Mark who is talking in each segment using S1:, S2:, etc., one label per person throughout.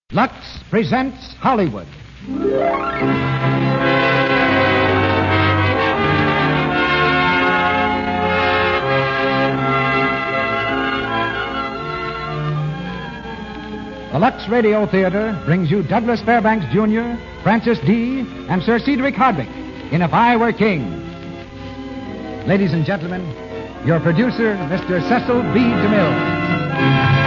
S1: Lux presents Hollywood. The Lux Radio Theater brings you Douglas Fairbanks Jr., Francis Dee, and Sir Cedric Hardwicke in If I Were King. Ladies and gentlemen, your producer, Mr. Cecil B. DeMille.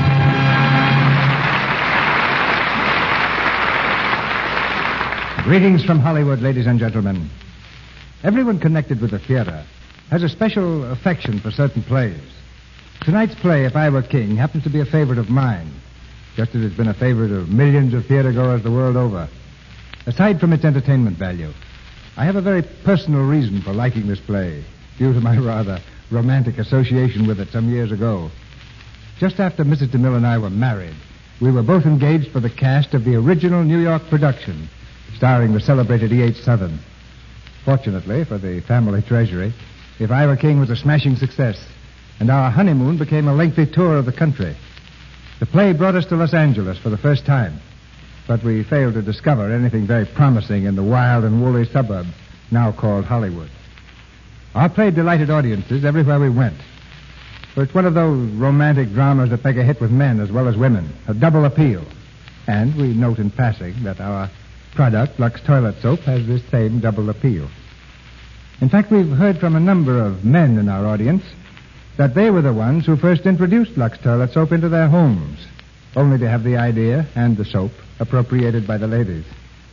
S1: Greetings from Hollywood, ladies and gentlemen. Everyone connected with the theater has a special affection for certain plays. Tonight's play, If I Were King, happens to be a favorite of mine, just as it's been a favorite of millions of theatergoers the world over. Aside from its entertainment value, I have a very personal reason for liking this play, due to my rather romantic association with it some years ago. Just after Mrs. DeMille and I were married, we were both engaged for the cast of the original New York production, starring the celebrated E.H. Southern. Fortunately for the family treasury, If I Were King was a smashing success, and our honeymoon became a lengthy tour of the country. The play brought us to Los Angeles for the first time, but we failed to discover anything very promising in the wild and woolly suburb now called Hollywood. Our play delighted audiences everywhere we went, for it's one of those romantic dramas that make a hit with men as well as women, a double appeal. And we note in passing that our product, Lux Toilet Soap, has this same double appeal. In fact, we've heard from a number of men in our audience that they were the ones who first introduced Lux Toilet Soap into their homes, only to have the idea and the soap appropriated by the ladies.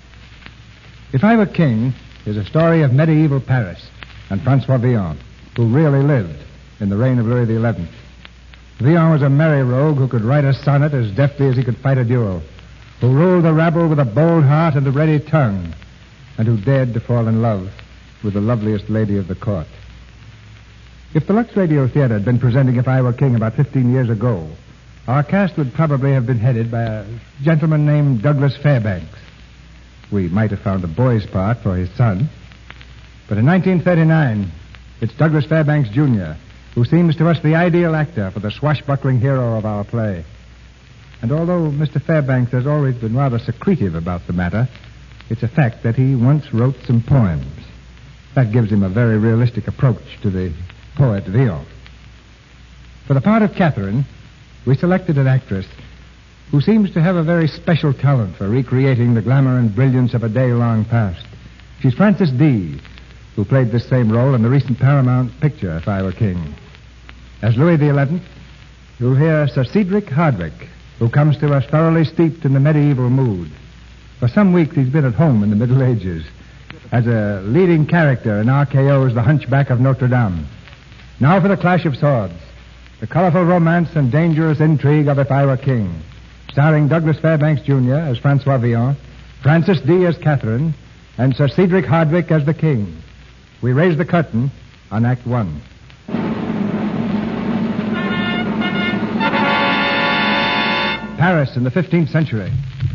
S1: If I Were King is a story of medieval Paris and Francois Villon, who really lived in the reign of Louis XI. Villon was a merry rogue who could write a sonnet as deftly as he could fight a duel, who ruled the rabble with a bold heart and a ready tongue, and who dared to fall in love with the loveliest lady of the court. If the Lux Radio Theater had been presenting If I Were King about 15 years ago, our cast would probably have been headed by a gentleman named Douglas Fairbanks. We might have found a boy's part for his son. But in 1939, it's Douglas Fairbanks Jr., who seems to us the ideal actor for the swashbuckling hero of our play. And although Mr. Fairbanks has always been rather secretive about the matter, it's a fact that he once wrote some poems. That gives him a very realistic approach to the poet Villon. For the part of Catherine, we selected an actress who seems to have a very special talent for recreating the glamour and brilliance of a day long past. She's Francis Dee, who played this same role in the recent Paramount picture, If I Were King. As Louis XI, you'll hear Sir Cedric Hardwicke, who comes to us thoroughly steeped in the medieval mood. For some weeks he's been at home in the Middle Ages as a leading character in RKO's The Hunchback of Notre Dame. Now for the clash of swords, the colorful romance and dangerous intrigue of If I Were King, starring Douglas Fairbanks Jr. as Francois Villon, Francis Dee as Catherine, and Sir Cedric Hardwicke as the King. We raise the curtain on Act One. Paris in the 15th century.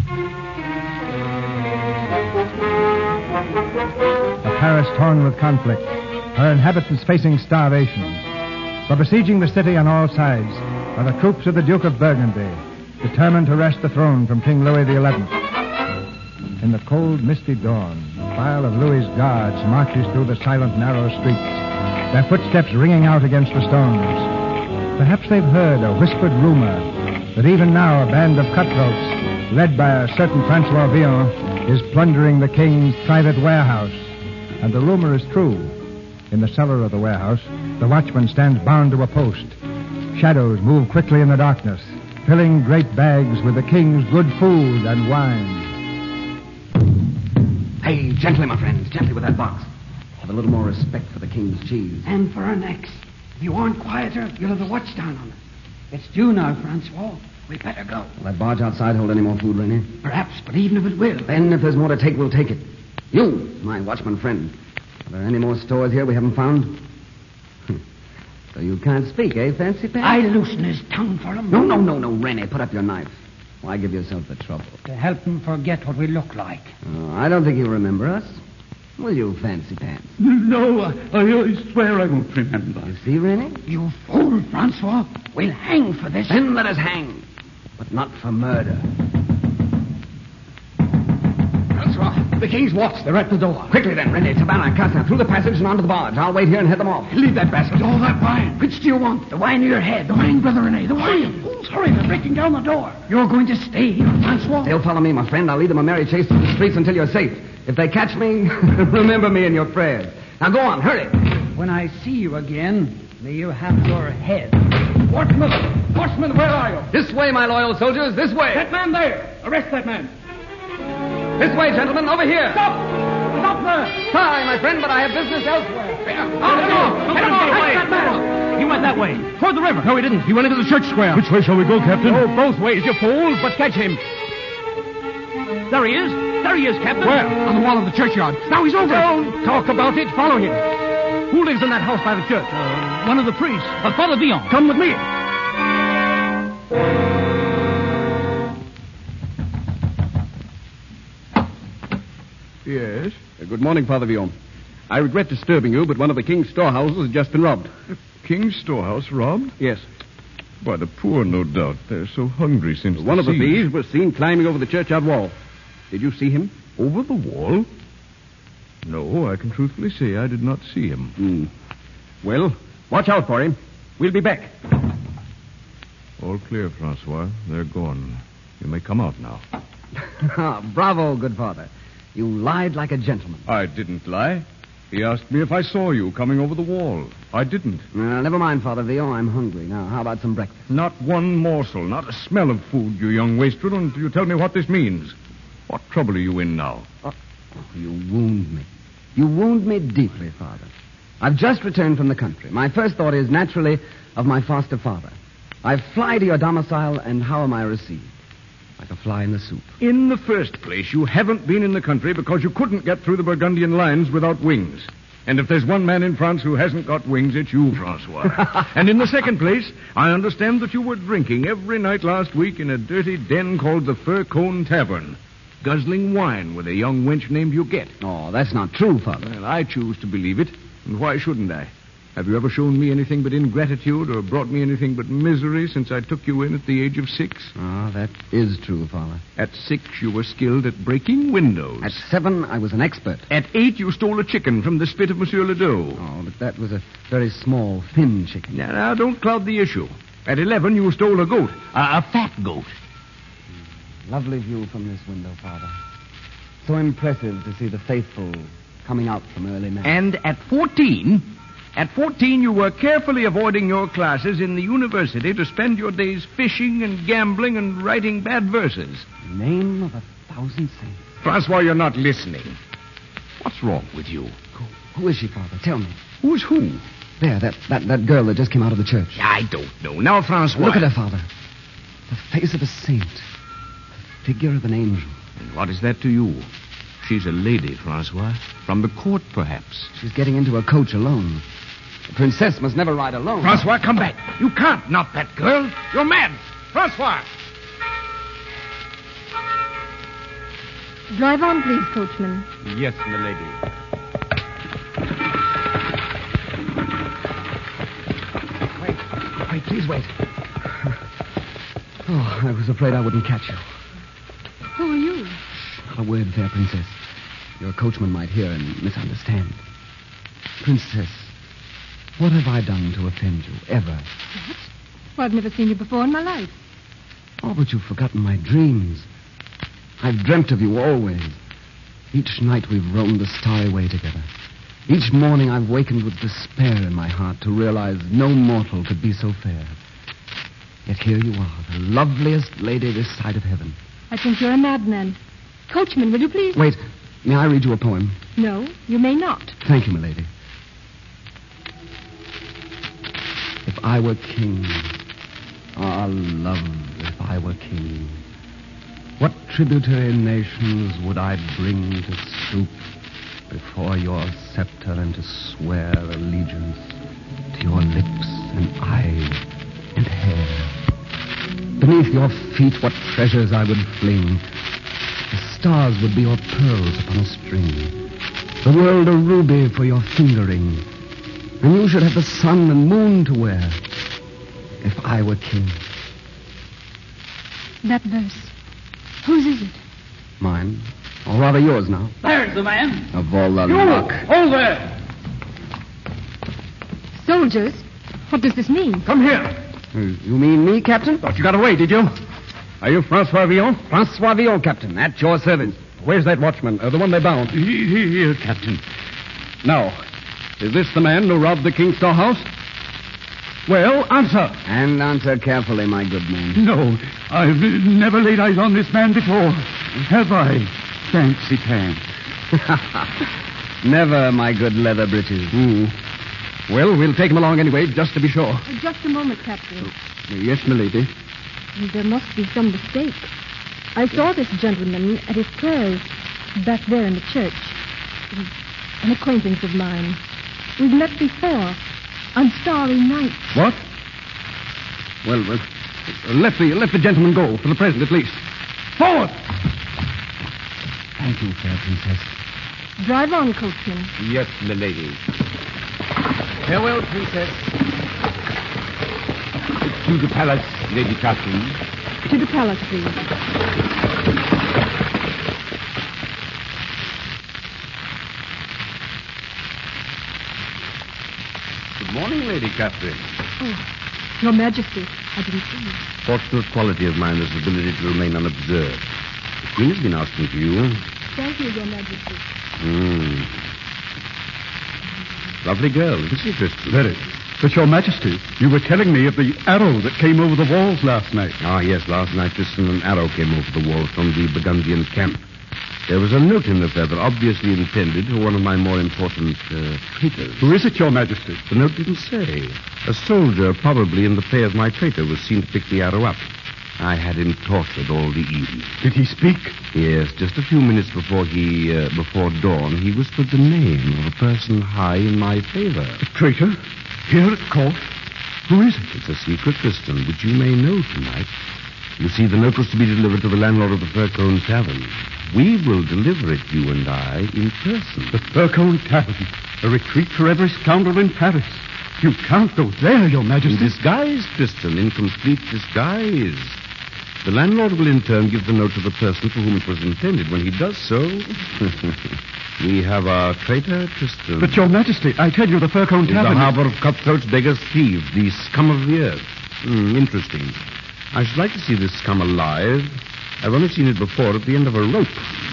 S1: A Paris torn with conflict, her inhabitants facing starvation. For besieging the city on all sides are the troops of the Duke of Burgundy, determined to wrest the throne from King Louis XI. In the cold, misty dawn, a file of Louis's guards marches through the silent, narrow streets, their footsteps ringing out against the stones. Perhaps they've heard a whispered rumor that even now a band of cutthroats, led by a certain Francois Villon, is plundering the king's private warehouse. And the rumor is true. In the cellar of the warehouse, the watchman stands bound to a post. Shadows move quickly in the darkness, filling great bags with the king's good food and wine.
S2: Hey, gently, my friends, gently with that box. Have a little more respect for the king's cheese.
S3: And for our necks. If you aren't quieter, you'll have the watch down on us. It's due now, Francois. We better go.
S2: Will that barge outside hold any more food, Rene?
S3: Perhaps, but even if it will...
S2: Then, if there's more to take, we'll take it. You, my watchman friend. Are there any more stores here we haven't found? So you can't speak, eh, Fancy Pants?
S3: I loosen his tongue for him.
S2: No, Rene, put up your knife. Why give yourself the trouble?
S3: To help him forget what we look like.
S2: Oh, I don't think he'll remember us. Will you, Fancy Pants?
S4: No, I swear I won't remember.
S2: You see, Rene?
S3: You fool, Francois. We'll hang for this.
S2: Then let us hang. But not for murder.
S3: The king's watch. They're at the door.
S2: Quickly then, Rene, Savannah, Casa, through the passage and onto the barge. I'll wait here and head them off.
S3: Leave that basket. All that wine. Which do you want? The wine in your head. The wine, Brother Rene. The wine. Hurry, they're breaking down the door. You're going to stay here, Francois?
S2: They'll follow me, my friend. I'll lead them a merry chase through the streets until you're safe. If they catch me, remember me in your prayers. Now go on, hurry.
S3: When I see you again, may you have your head. Watchman, where are you?
S2: This way, my loyal soldiers, this way.
S3: That man there. Arrest that man.
S2: This way, gentlemen, over here.
S3: Stop there.
S2: Sorry, my friend, but I have business elsewhere.
S3: Come on. He went that way. Toward the river. No, he didn't. He went into the church square.
S4: Which way shall we go, Captain?
S3: Oh, both ways, you fools, but catch him. There he is. There he is, Captain.
S4: Where?
S3: On the wall of the churchyard. Now he's over. Don't talk about it. Follow him. Who lives in that house by the church? One of the priests. Father Villon. Come with me.
S5: Yes. Good morning, Father Villon. I regret disturbing you, but one of the king's storehouses has just been robbed.
S6: The king's storehouse robbed?
S5: Yes.
S6: By the poor, no doubt. They're so hungry since
S5: One of the
S6: siege.
S5: thieves was seen climbing over the churchyard wall. Did you see him?
S6: Over the wall? No, I can truthfully say I did not see him.
S5: Well, watch out for him. We'll be back.
S6: All clear, Francois. They're gone. You may come out now.
S2: Bravo, good father. You lied like a gentleman.
S6: I didn't lie. He asked me if I saw you coming over the wall. I didn't.
S2: Never mind, Father Villon. I'm hungry. Now, how about some breakfast?
S6: Not one morsel, not a smell of food, you young wastrel, until you tell me what this means. What trouble are you in now?
S2: You wound me. You wound me deeply, Father. I've just returned from the country. My first thought is, naturally, of my foster father. I fly to your domicile, and how am I received? Like a fly in the soup.
S6: In the first place, you haven't been in the country because you couldn't get through the Burgundian lines without wings. And if there's one man in France who hasn't got wings, it's you, Francois. And in the second place, I understand that you were drinking every night last week in a dirty den called the Fir Cone Tavern, guzzling wine with a young wench named Huguette.
S2: Oh, that's not true, Father.
S6: Well, I choose to believe it, and why shouldn't I? Have you ever shown me anything but ingratitude or brought me anything but misery since I took you in at the age of 6?
S2: Ah, that is true, Father.
S6: At 6, you were skilled at breaking windows.
S2: At 7, I was an expert.
S6: At 8, you stole a chicken from the spit of Monsieur Ledoux.
S2: Oh, but that was a very small, thin chicken.
S6: Now, don't cloud the issue. At 11, you stole a goat. A fat goat.
S2: Lovely view from this window, Father. So impressive to see the faithful coming out from early mass.
S6: And at 14, you were carefully avoiding your classes in the university to spend your days fishing and gambling and writing bad verses.
S2: Name of 1,000 saints.
S6: Francois, you're not listening. What's wrong with you?
S2: Who is she, Father? Tell me.
S6: Who's who?
S2: There, that girl that just came out of the church.
S6: I don't know. Now, Francois.
S2: Look at her, Father. The face of a saint. The figure of an angel.
S6: And what is that to you? She's a lady, Francois. From the court, perhaps.
S2: She's getting into a coach alone. The princess must never ride alone.
S6: Francois, come back. You can't knock that girl. You're mad. Francois!
S7: Drive on, please, coachman.
S6: Yes, milady.
S2: Wait, please wait. Oh, I was afraid I wouldn't catch you.
S7: Who are you?
S2: Not a word, fair princess. Your coachman might hear and misunderstand. Princess, what have I done to offend you, ever?
S7: What? Well, I've never seen you before in my life.
S2: Oh, but you've forgotten my dreams. I've dreamt of you always. Each night we've roamed the starry way together. Each morning I've wakened with despair in my heart to realize no mortal could be so fair. Yet here you are, the loveliest lady this side of heaven.
S7: I think you're a madman. Coachman, will you please?
S2: Wait, may I read you a poem?
S7: No, you may not.
S2: Thank you, milady. If I were king, ah, love, if I were king, what tributary nations would I bring to stoop before your scepter and to swear allegiance to your lips and eyes and hair? Beneath your feet, what treasures I would fling. The stars would be your pearls upon a string. The world a ruby for your fingering. And you should have the sun and moon to wear. If I were king.
S7: That verse. Whose is it?
S2: Mine. Or rather yours now.
S4: There's the man.
S2: Of all the
S4: You!
S2: luck.
S4: Hold there!
S7: Soldiers? What does this mean?
S6: Come here.
S2: You mean me, Captain?
S6: Thought you got away, did you? Are you Francois Villon?
S2: Francois Villon, Captain. At your service.
S6: Where's that watchman? The one they bound.
S4: Here, Captain.
S6: Now, is this the man who robbed the King's storehouse? Well, answer.
S2: And answer carefully, my good man.
S4: No, I've never laid eyes on this man before. Have I? Fancy pants.
S2: Never, my good leather breeches.
S6: Well, we'll take him along anyway, just to be sure.
S7: Just a moment, Captain.
S6: Yes, milady.
S7: There must be some mistake. I saw this gentleman at his prayers back there in the church. He's an acquaintance of mine. We've met before on starry nights.
S6: What? Well, let the gentleman go, for the present at least. Forward!
S2: Thank you, fair princess.
S7: Drive on, coachman.
S5: Yes, milady.
S2: Farewell, princess.
S5: To the palace, Lady Catherine.
S7: To the palace, please.
S5: Good morning, Lady Catherine.
S7: Oh, Your Majesty, I didn't see you.
S5: Fortunate quality of mine is the ability to remain unobserved. The Queen has been asking for you.
S7: Thank you, Your Majesty.
S5: Lovely girl, isn't she, Tristan?
S4: Very. But, Your Majesty, you were telling me of the arrow that came over the walls last night.
S5: Ah, yes, last night, Tristan, an arrow came over the wall from the Burgundian camp. There was a note in the feather, obviously intended for one of my more important traitors.
S4: Who is it, Your Majesty?
S5: The note didn't say. A soldier, probably in the pay of my traitor, was seen to pick the arrow up. I had him tortured all the evening.
S4: Did he speak?
S5: Yes, just a few minutes before dawn, he whispered the name of a person high in my favor.
S4: A traitor? Here at court? Who is it?
S5: It's a secret, Tristan, which you may know tonight. You see, the note was to be delivered to the landlord of the Furcone Tavern. We will deliver it, you and I, in person.
S4: The Furcone Tavern. A retreat for every scoundrel in Paris. You can't go there, Your Majesty.
S5: In disguise, Tristan, in complete disguise. The landlord will in turn give the note to the person for whom it was intended. When he does so, we have our traitor, Tristan.
S4: But, Your Majesty, I tell you, the Furcone Tavern...
S5: The harbor of cutthroats, beggars, thieves, the scum of the earth. Interesting. I should like to see this scum alive. I've only seen it before at the end of a rope.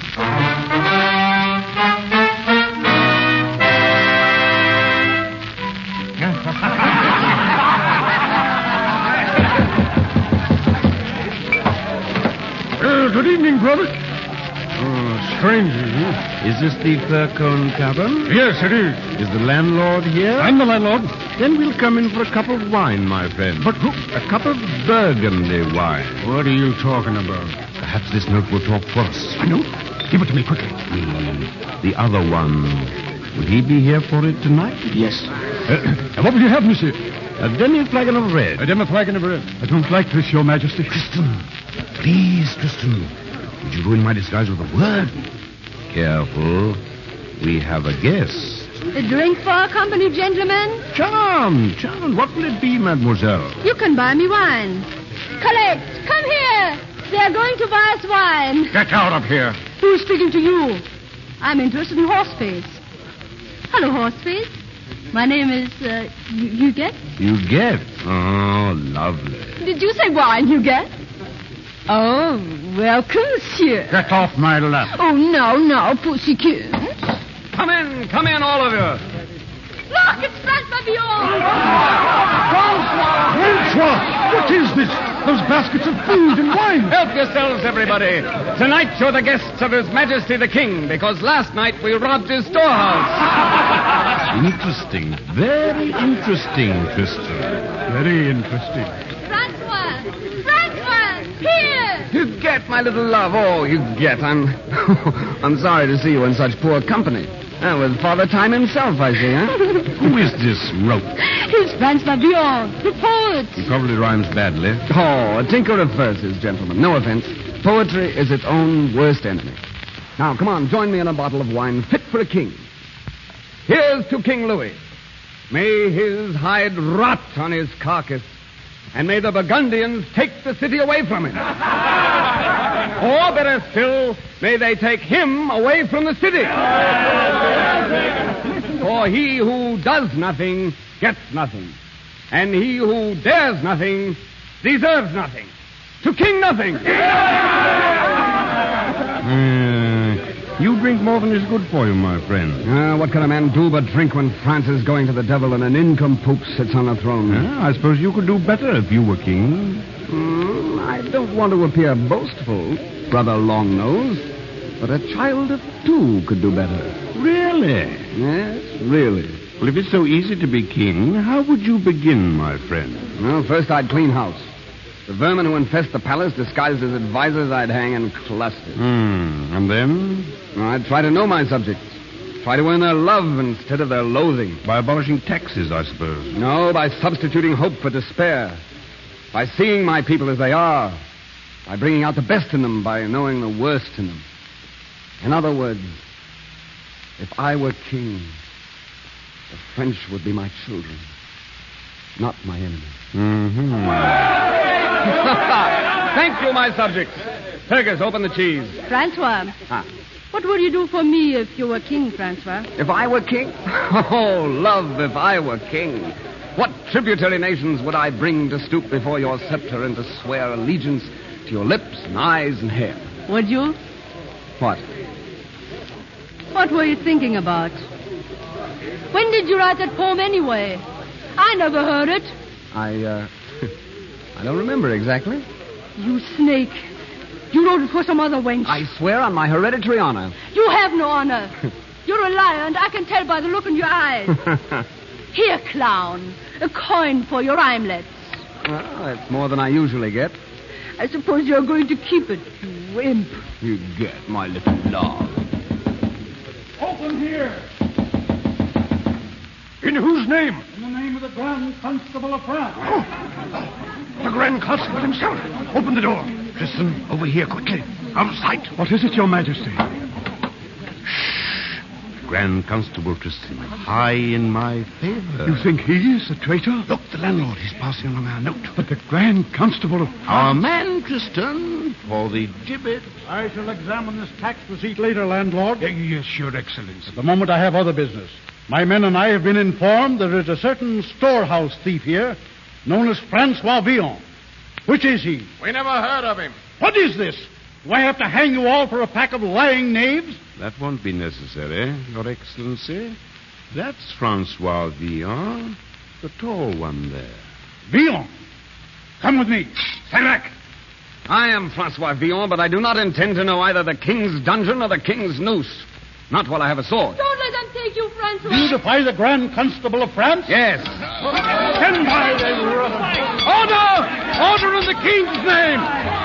S4: Good evening, brother. Strange.
S5: Is this the Furcone Tavern?
S4: Yes, it is.
S5: Is the landlord here?
S4: I'm the landlord.
S5: Then we'll come in for a cup of wine, my friend.
S4: But who?
S5: A cup of Burgundy wine.
S4: What are you talking about?
S5: Perhaps this note will talk for us.
S4: I know. Give it to me quickly.
S5: The other one. Will he be here for it tonight?
S4: Yes. What will you have, monsieur?
S5: A demi-flagon of red.
S4: A demi-flagon of red. I don't like this, Your Majesty.
S5: Tristan. Please, Tristan. Would you ruin my disguise with a word? Careful. We have a guest.
S7: A drink for our company, gentlemen?
S5: Charmed. What will it be, mademoiselle?
S7: You can buy me wine. Colette, come here. They are going to buy us wine.
S6: Get out of here.
S7: Who's speaking to you? I'm interested in Horseface. Hello, Horseface. My name is, Huguette.
S5: Huguette? Oh, lovely.
S7: Did you say wine, Huguette? Oh, welcome, monsieur.
S6: Get off my lap.
S7: Oh, no, pussycat.
S6: Come in, all of you.
S7: Look, it's Francois Villon.
S4: Francois! What is this? Those baskets of food and wine.
S6: Help yourselves, everybody. Tonight you're the guests of His Majesty the King, because last night we robbed his storehouse.
S5: Interesting. Very interesting, Tristan.
S4: Very interesting.
S7: Francois, here.
S2: Huguette, my little love. Oh, Huguette, I'm sorry to see you in such poor company. With Father Time himself, I see, huh?
S5: Who is this rope?
S7: He's Francois Villon, the poet.
S5: He probably rhymes badly.
S2: Oh, a tinker of verses, gentlemen. No offense. Poetry is its own worst enemy. Now, come on, join me in a bottle of wine fit for a king. Here's to King Louis. May his hide rot on his carcass, and may the Burgundians take the city away from him. Or, better still, may they take him away from the city. For he who does nothing gets nothing. And he who dares nothing deserves nothing. To King Nothing!
S5: You drink more than is good for you, my friend.
S2: What can a man do but drink when France is going to the devil and an nincompoop sits on a throne?
S5: I suppose you could do better if you were king.
S2: I don't want to appear boastful, Brother Longnose, but a child of 2 could do better.
S5: Really?
S2: Yes, really.
S5: Well, if it's so easy to be king, how would you begin, my friend?
S2: Well, first I'd clean house. The vermin who infest the palace, disguised as advisors, I'd hang in clusters.
S5: And then?
S2: I'd try to know my subjects. Try to earn their love instead of their loathing.
S5: By abolishing taxes, I suppose.
S2: No, by substituting hope for despair. By seeing my people as they are. By bringing out the best in them, by knowing the worst in them. In other words, if I were king, the French would be my children, not my enemies. Thank you, my subjects. Fergus, open the cheese.
S8: Francois. What would you do for me if you were king, Francois?
S2: If I were king? Oh, love, if I were king. What tributary nations would I bring to stoop before your scepter and to swear allegiance to your lips and eyes and hair?
S8: Would you?
S2: What?
S8: What were you thinking about? When did you write that poem anyway? I never heard it.
S2: I don't remember exactly.
S8: You snake. You wrote it for some other wench.
S2: I swear on my hereditary honor.
S8: You have no honor. You're a liar, and I can tell by the look in your eyes. Here, clown. A coin for your rhymelets.
S2: Well, that's more than I usually get.
S8: I suppose you're going to keep it, you imp.
S2: You get my little dog.
S3: Open here. In whose name? In the name of the Grand Constable of France.
S6: The Grand Constable himself. Open the door. Listen, over here quickly. Out of sight.
S3: What is it, Your Majesty?
S5: Grand Constable Tristan, high in my favor.
S3: You think he is a traitor?
S6: Look, the landlord. He's passing along our note.
S3: But the Grand Constable of...
S5: Our man, Tristan, for the gibbet.
S3: I shall examine this tax receipt later, landlord.
S6: Yes, Your Excellency.
S3: At the moment, I have other business. My men and I have been informed there is a certain storehouse thief here known as Francois Villon. Which is he?
S6: We never heard of him.
S3: What is this? Do I have to hang you all for a pack of lying knaves?
S5: That won't be necessary, Your Excellency. That's Francois Villon, the tall one there.
S3: Villon? Come with me.
S2: Stand back. I am Francois Villon, but I do not intend to know either the king's dungeon or the king's noose. Not while I have a sword.
S8: Don't let them take you, Francois.
S3: Do you defy the Grand Constable of France?
S2: Yes.
S3: Stand by, then,
S2: Order! Order in the king's name!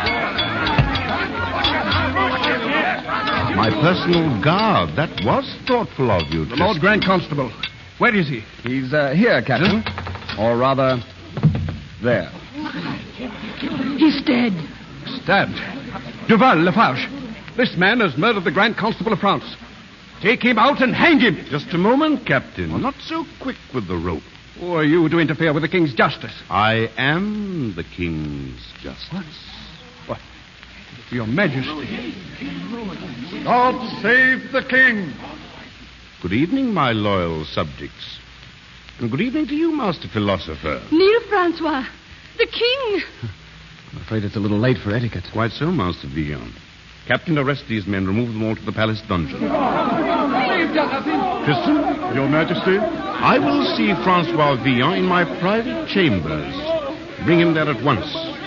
S5: My personal guard. That was thoughtful of you,
S2: The Lord Grand Constable. Where is he? He's here, Captain. Or rather, there.
S8: He's dead.
S2: Stabbed. Duval, Lafarge. This man has murdered the Grand Constable of France. Take him out and hang him.
S5: Just a moment, Captain. Not so quick with the rope.
S2: Who are you to interfere with the king's justice?
S5: I am the king's justice.
S2: What? Your Majesty.
S3: God save the king.
S5: Good evening, my loyal subjects. And good evening to you, Master Philosopher.
S8: Kneel, Francois. The king.
S2: I'm afraid it's a little late for etiquette.
S5: Quite so, Master Villon. Captain, arrest these men. Remove them all to the palace dungeon.
S3: Tristan, Your Majesty.
S5: I will see Francois Villon in my private chambers. Bring him there at once.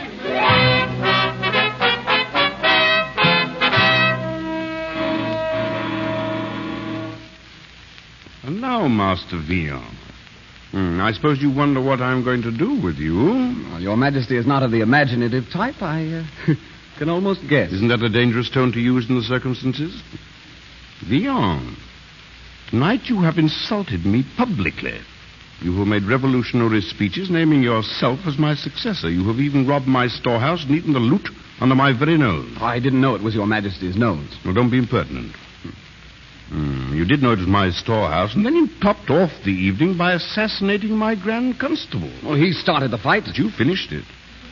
S5: And now, Master Villon, I suppose you wonder what I'm going to do with you.
S2: Well, Your Majesty is not of the imaginative type. I can almost guess.
S5: Isn't that a dangerous tone to use in the circumstances? Villon, tonight you have insulted me publicly. You have made revolutionary speeches naming yourself as my successor. You have even robbed my storehouse and eaten the loot under my very nose.
S2: I didn't know it was Your Majesty's nose.
S5: Well, don't be impertinent. You did know it was my storehouse, and then you topped off the evening by assassinating my Grand Constable.
S2: Oh, he started the fight.
S5: But you finished it.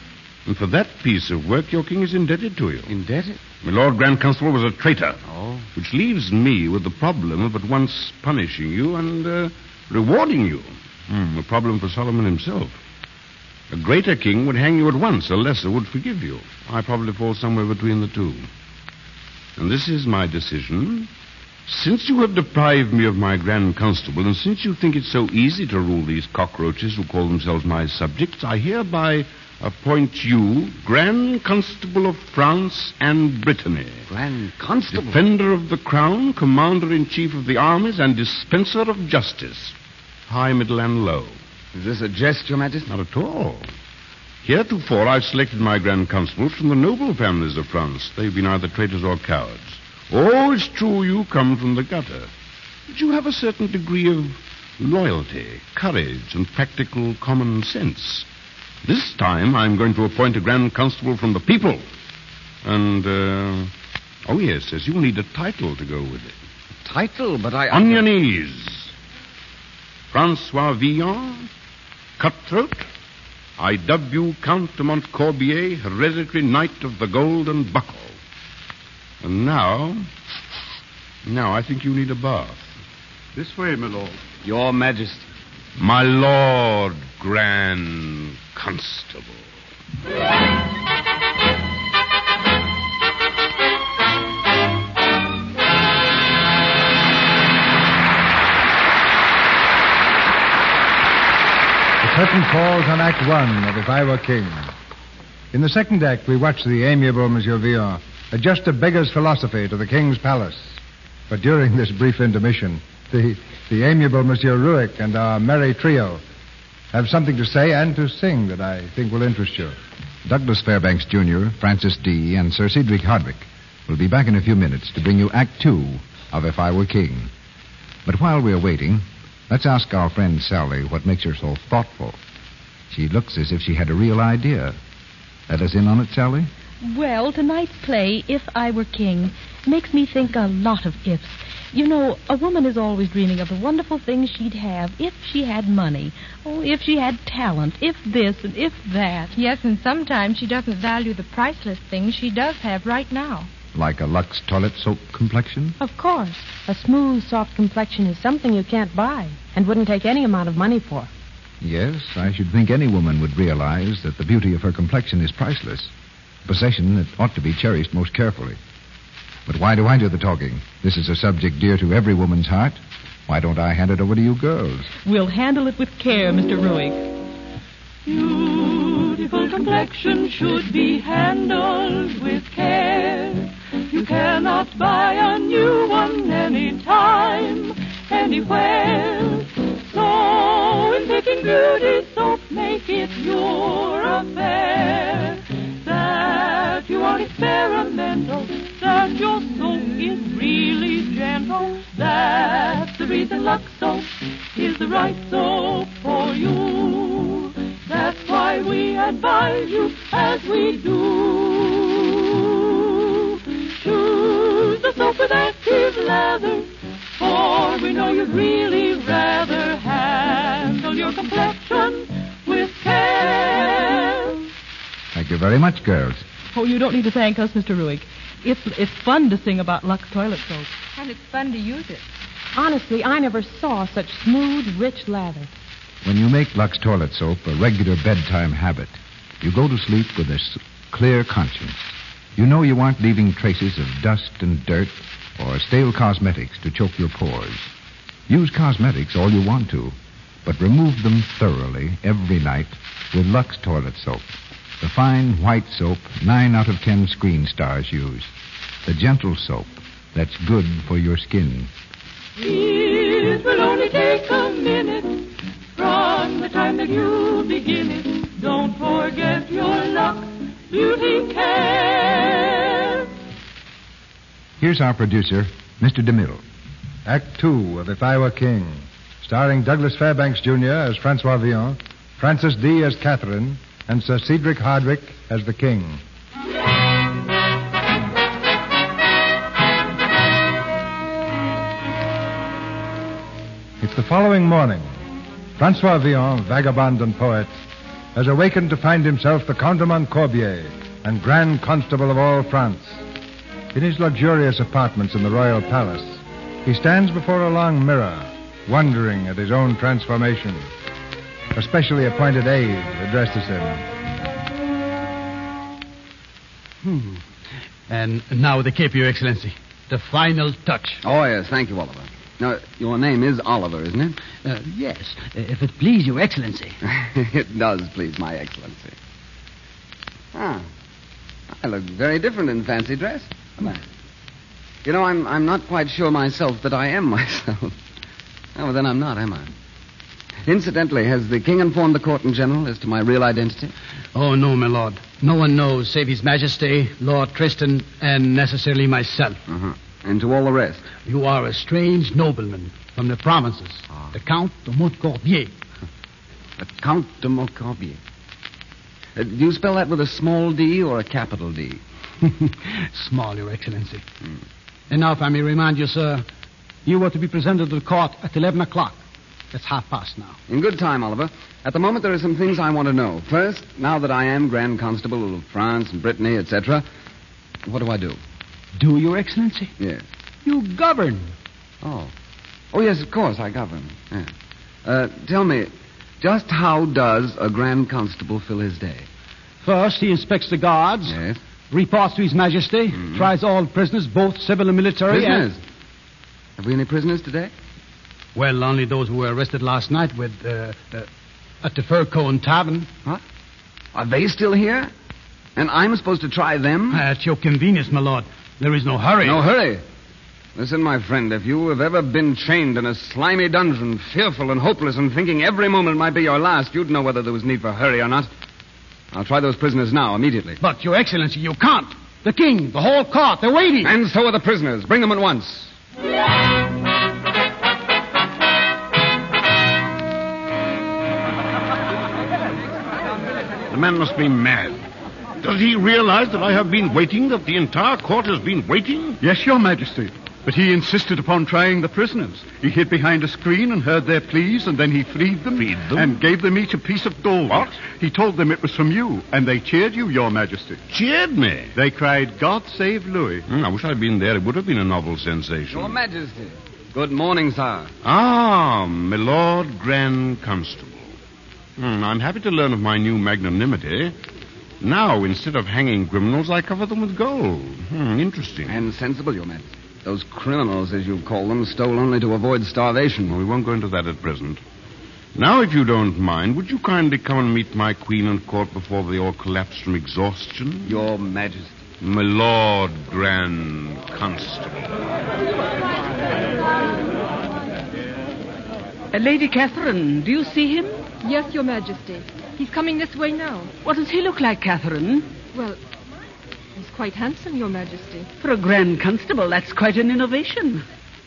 S5: And for that piece of work, your king is indebted to you.
S2: Indebted?
S5: My Lord Grand Constable was a traitor.
S2: Oh.
S5: Which leaves me with the problem of at once punishing you and rewarding you. A problem for Solomon himself. A greater king would hang you at once. A lesser would forgive you. I probably fall somewhere between the two. And this is my decision. Since you have deprived me of my Grand Constable, and since you think it's so easy to rule these cockroaches who call themselves my subjects, I hereby appoint you Grand Constable of France and Brittany.
S2: Grand Constable?
S5: Defender of the crown, Commander-in-Chief of the armies, and dispenser of justice. High, middle, and low.
S2: Is this a jest, Your Majesty?
S5: Not at all. Heretofore, I've selected my Grand Constables from the noble families of France. They've been either traitors or cowards. Oh, it's true you come from the gutter. But you have a certain degree of loyalty, courage, and practical common sense. This time, I'm going to appoint a Grand Constable from the people. And, oh, yes, you'll need a title to go with it.
S2: A title? But I...
S5: On your knees. Francois Villon, cutthroat. I dub you Count de Montcorbier, hereditary knight of the Golden Buckle. And now I think you need a bath.
S3: This way, my lord.
S2: Your Majesty.
S5: My Lord Grand Constable.
S1: The curtain falls on Act 1 of If I Were King. In the second act, we watch the amiable Monsieur Villon adjust a beggar's philosophy to the king's palace. But during this brief intermission, the amiable Monsieur Ruick and our merry trio have something to say and to sing that I think will interest you.
S9: Douglas Fairbanks Jr., Francis Dee, and Sir Cedric Hardwicke will be back in a few minutes to bring you Act 2 of If I Were King. But while we're waiting, let's ask our friend Sally what makes her so thoughtful. She looks as if she had a real idea. Let us in on it, Sally?
S10: Well, tonight's play, If I Were King, makes me think a lot of ifs. You know, a woman is always dreaming of the wonderful things she'd have if she had money. Oh, if she had talent, if this and if that.
S7: Yes, and sometimes she doesn't value the priceless things she does have right now.
S9: Like a Lux toilet soap complexion?
S11: Of course. A smooth, soft complexion is something you can't buy and wouldn't take any amount of money for.
S9: Yes, I should think any woman would realize that the beauty of her complexion is priceless. A possession that ought to be cherished most carefully. But why do I do the talking? This is a subject dear to every woman's heart. Why don't I hand it over to you girls?
S10: We'll handle it with care, Mr. Ruick.
S12: Beautiful complexion should be handled with care. You cannot buy a new one anytime, anywhere. So in picking beauty soap, make it your affair. That you are experimental, that your soap is really gentle. That's the reason Lux Soap is the right soap for you. That's why we advise you as we do. Choose the soap with active lather, for we know you'd really rather handle your complexion with care.
S9: Thank you very much, girls.
S10: Oh, you don't need to thank us, Mr. Ruick. It's fun to sing about Lux toilet soap.
S7: And it's fun to use it.
S11: Honestly, I never saw such smooth, rich lather.
S9: When you make Lux toilet soap a regular bedtime habit, you go to sleep with a clear conscience. You know you aren't leaving traces of dust and dirt or stale cosmetics to choke your pores. Use cosmetics all you want to, but remove them thoroughly every night with Lux toilet soap. The fine white soap 9 out of 10 screen stars use. The gentle soap that's good for your skin.
S12: It will only take a minute from the time that you begin it. Don't forget your Lux Beauty Care.
S9: Here's our producer, Mr. DeMille.
S1: Act 2 of If I Were King, starring Douglas Fairbanks Jr. as Francois Villon, Francis Dee as Catherine, and Sir Cedric Hardwicke as the King. It's the following morning. Francois Villon, vagabond and poet, has awakened to find himself the Count de Montcorbier and Grand Constable of all France. In his luxurious apartments in the royal palace, he stands before a long mirror, wondering at his own transformation. A specially appointed aide addresses him.
S13: And now the cape, Your Excellency. The final touch.
S2: Oh, yes. Thank you, Oliver. Now, your name is Oliver, isn't it?
S13: Yes, if it please Your Excellency.
S2: It does please my Excellency. Ah, I look very different in fancy dress. You know, I'm not quite sure myself that I am myself. Oh, well, then I'm not, am I? Incidentally, has the king informed the court in general as to my real identity?
S13: Oh, no, my lord. No one knows save His Majesty, Lord Tristan, and necessarily myself.
S2: Uh-huh. And to all the rest?
S13: You are a strange nobleman from the provinces. The Count de Montcorbier.
S2: The Count de Montcorbier. Do you spell that with a small d or a capital D?
S13: Small, Your Excellency. And now, if I may remind you, sir, you were to be presented to the court at 11 o'clock. It's past now.
S2: In good time, Oliver. At the moment, there are some things I want to know. First, now that I am Grand Constable of France and Brittany, etc., what do I do?
S13: Do, Your Excellency?
S2: Yes.
S13: You govern.
S2: Oh, yes, of course, I govern. Yeah. Tell me, just how does a Grand Constable fill his day?
S13: First, he inspects the guards.
S2: Yes.
S13: Reports to His Majesty. Tries all prisoners, both civil and military.
S2: Prisoners? Have we any prisoners today?
S13: Well, only those who were arrested last night at the Fir Cone Tavern.
S2: What? Are they still here? And I'm supposed to try them?
S13: At your convenience, my lord. There is no hurry.
S2: No hurry? Listen, my friend, if you have ever been chained in a slimy dungeon, fearful and hopeless, and thinking every moment might be your last, you'd know whether there was need for hurry or not. I'll try those prisoners now, immediately.
S13: But, Your Excellency, you can't. The king, the whole court, they're waiting.
S2: And so are the prisoners. Bring them at once.
S5: The man must be mad. Does he realize that I have been waiting, that the entire court has been waiting?
S4: Yes, Your Majesty. But he insisted upon trying the prisoners. He hid behind a screen and heard their pleas, and then he freed them.
S5: Freed them?
S4: And gave them each a piece of gold.
S5: What?
S4: He told them it was from you, and they cheered you, Your Majesty.
S5: Cheered me?
S4: They cried, God save Louis.
S5: I wish I'd been there. It would have been a novel sensation.
S2: Your Majesty. Good morning, sir.
S5: Ah, my Lord Grand Constable. I'm happy to learn of my new magnanimity. Now, instead of hanging criminals, I cover them with gold. Interesting.
S2: And sensible, Your Majesty. Those criminals, as you call them, stole only to avoid starvation.
S5: Well, we won't go into that at present. Now, if you don't mind, would you kindly come and meet my queen and court before they all collapse from exhaustion?
S2: Your Majesty.
S5: My Lord Grand Constable.
S14: Lady Catherine, do you see him?
S7: Yes, Your Majesty. He's coming this way now.
S14: What does he look like, Catherine?
S7: Well, he's quite handsome, Your Majesty.
S14: For a Grand Constable, that's quite an innovation.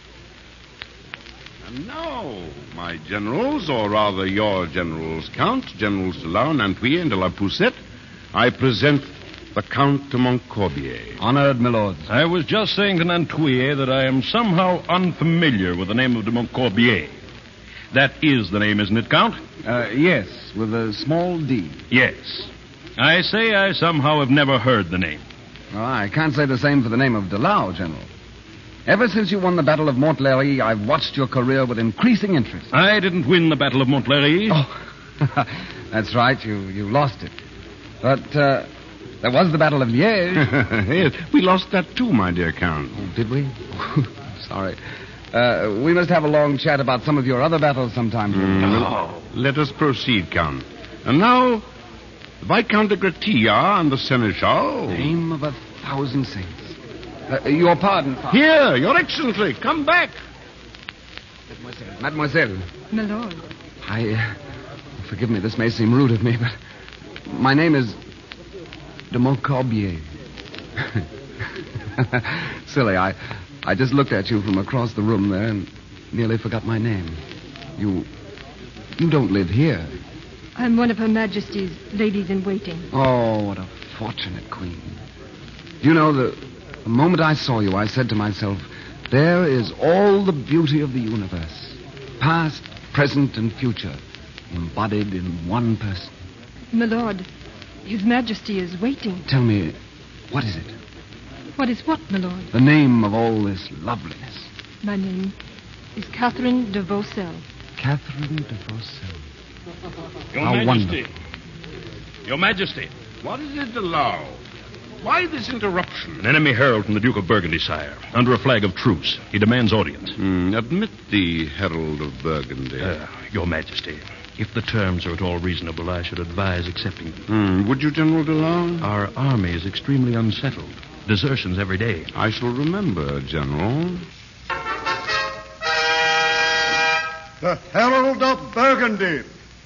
S5: And now, my generals, or rather your generals, Count, Generals de la Nantouillet and de la Poussette, I present the Count de Montcorbier.
S2: Honored, my lords.
S15: I was just saying to Nantouillet that I am somehow unfamiliar with the name of de Montcorbier. That is the name, isn't it, Count?
S2: Yes, with a small D.
S15: Yes. I say I somehow have never heard the name.
S2: Well, I can't say the same for the name of de Lau, General. Ever since you won the Battle of Montlhéry, I've watched your career with increasing interest.
S15: I didn't win the Battle of Montlhéry.
S2: Oh, that's right. You lost it. But there was the Battle of Liège.
S5: Yes, we lost that too, my dear Count.
S2: Oh, did we? Sorry. We must have a long chat about some of your other battles sometime.
S5: Let us proceed, Count. And now, Viscount de Gretilla and the Seneschal.
S2: Name of 1,000 saints. Your pardon, Father.
S5: Here, Your Excellency, come back.
S2: Mademoiselle.
S7: My lord.
S2: Forgive me, this may seem rude of me, but my name is de Montcorbier. Silly, I just looked at you from across the room there and nearly forgot my name. You don't live here.
S7: I'm one of Her Majesty's ladies-in-waiting.
S2: Oh, what a fortunate queen. You know, the moment I saw you, I said to myself, there is all the beauty of the universe. Past, present, and future, embodied in one person.
S7: My lord, His Majesty is waiting.
S2: Tell me, what is it?
S7: What is what, my lord?
S2: The name of all this loveliness.
S7: My name is Catherine de Vaucel.
S2: Catherine de Vaucel.
S15: Your
S2: How
S15: Majesty.
S2: wonderful.
S15: Your Majesty.
S5: What is it allow? Why this interruption?
S15: An enemy herald from the Duke of Burgundy, sire, under a flag of truce. He demands audience.
S5: Admit the Herald of Burgundy.
S15: Your Majesty, if the terms are at all reasonable, I should advise accepting them.
S5: Would you, General DeLau?
S15: Our army is extremely unsettled. Desertions every day.
S5: I shall remember, General.
S3: The Herald of Burgundy.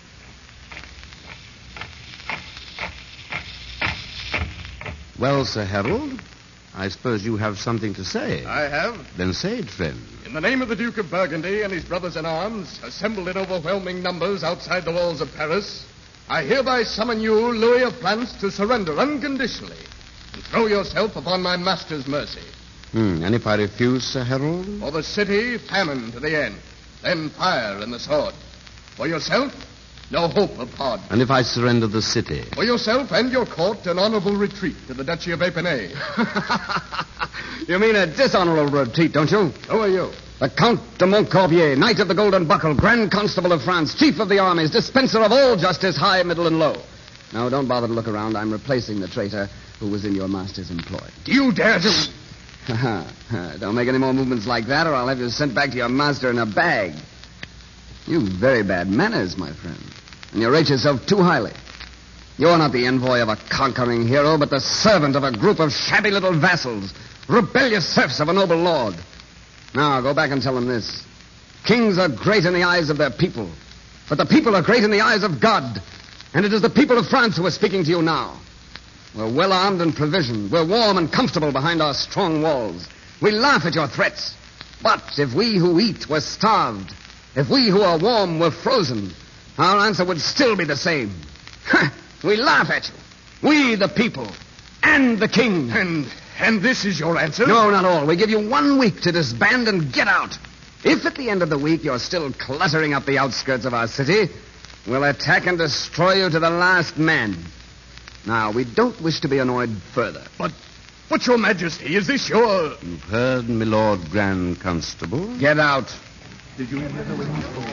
S5: Well, Sir Harold, I suppose you have something to say.
S16: I have.
S5: Then say it, friend.
S16: In the name of the Duke of Burgundy and his brothers in arms, assembled in overwhelming numbers outside the walls of Paris, I hereby summon you, Louis of France, to surrender unconditionally and throw yourself upon my master's mercy.
S5: And if I refuse, Sir Harold?
S16: For the city, famine to the end, then fire and the sword. For yourself, no hope of pardon.
S5: And if I surrender the city?
S16: For yourself and your court, an honorable retreat to the Duchy of Épinay.
S2: You mean a dishonorable retreat, don't you?
S16: Who are you?
S2: The Count de Montcorbier, Knight of the Golden Buckle, Grand Constable of France, Chief of the Armies, dispenser of all justice, high, middle, and low. Now, don't bother to look around. I'm replacing the traitor who was in your master's employ.
S16: Do you dare to...
S2: Don't make any more movements like that, or I'll have you sent back to your master in a bag. You've very bad manners, my friend. And you rate yourself too highly. You're not the envoy of a conquering hero, but the servant of a group of shabby little vassals, rebellious serfs of a noble lord. Now, go back and tell them this. Kings are great in the eyes of their people, but the people are great in the eyes of God. And it is the people of France who are speaking to you now. We're well armed and provisioned. We're warm and comfortable behind our strong walls. We laugh at your threats. But if we who eat were starved, if we who are warm were frozen, our answer would still be the same. We laugh at you. We, the people, and the king.
S16: And this is your answer?
S2: No, not all. We give you 1 week to disband and get out. If at the end of the week you're still cluttering up the outskirts of our city, we'll attack and destroy you to the last man. Now, we don't wish to be annoyed further.
S16: But, Your Majesty, is this your...
S5: You've heard, my Lord Grand Constable.
S2: Get out.
S16: Did you hear the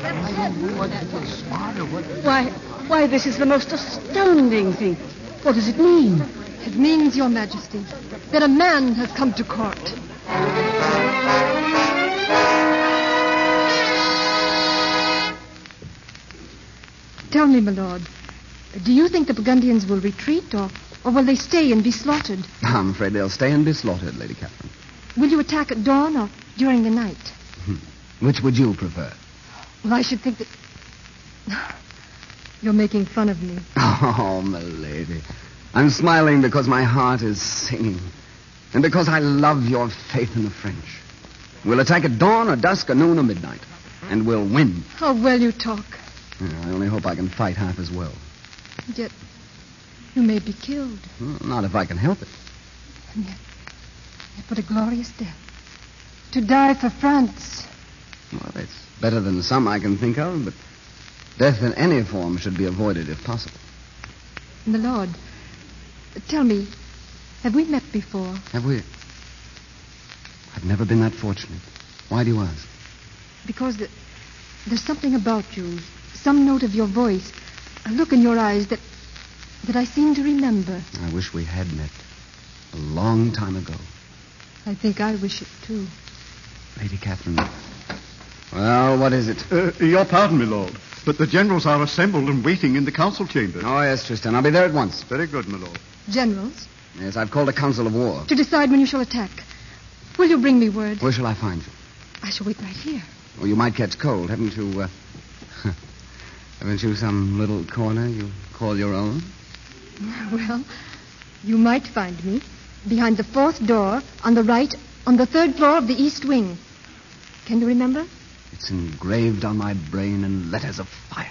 S14: Why, this is the most astounding thing. What does it mean?
S7: It means, Your Majesty, that a man has come to court. Tell me, my lord, do you think the Burgundians will retreat, or will they stay and be slaughtered?
S2: I'm afraid they'll stay and be slaughtered, Lady Catherine.
S7: Will you attack at dawn or during the night?
S2: Which would you prefer?
S7: Well, I should think that... You're making fun of me.
S2: Oh, milady. I'm smiling because my heart is singing. And because I love your faith in the French. We'll attack at dawn or dusk or noon or midnight. And we'll win.
S7: How well you talk.
S2: I only hope I can fight half as well.
S7: Yet, you may be killed.
S2: Well, not if I can help it.
S7: And yet, what a glorious death. To die for France.
S2: Well, it's better than some I can think of, but death in any form should be avoided if possible.
S7: My lord, tell me, have we met before?
S2: Have we? I've never been that fortunate. Why do you ask?
S7: Because there's something about you, some note of your voice, a look in your eyes that I seem to remember.
S2: I wish we had met a long time ago.
S7: I think I wish it, too.
S2: Lady Catherine. Well, what is it?
S4: Your pardon, my lord, but the generals are assembled and waiting in the council chamber.
S2: Oh, yes, Tristan. I'll be there at once.
S4: Very good, my lord.
S7: Generals?
S2: Yes, I've called a council of war.
S7: To decide when you shall attack. Will you bring me word?
S2: Where shall I find you?
S7: I shall wait right here.
S2: Oh, you might catch cold. Haven't you, haven't you some little corner you call your own?
S7: Well, you might find me behind the fourth door on the right on the third floor of the east wing. Can you remember?
S2: It's engraved on my brain in letters of fire.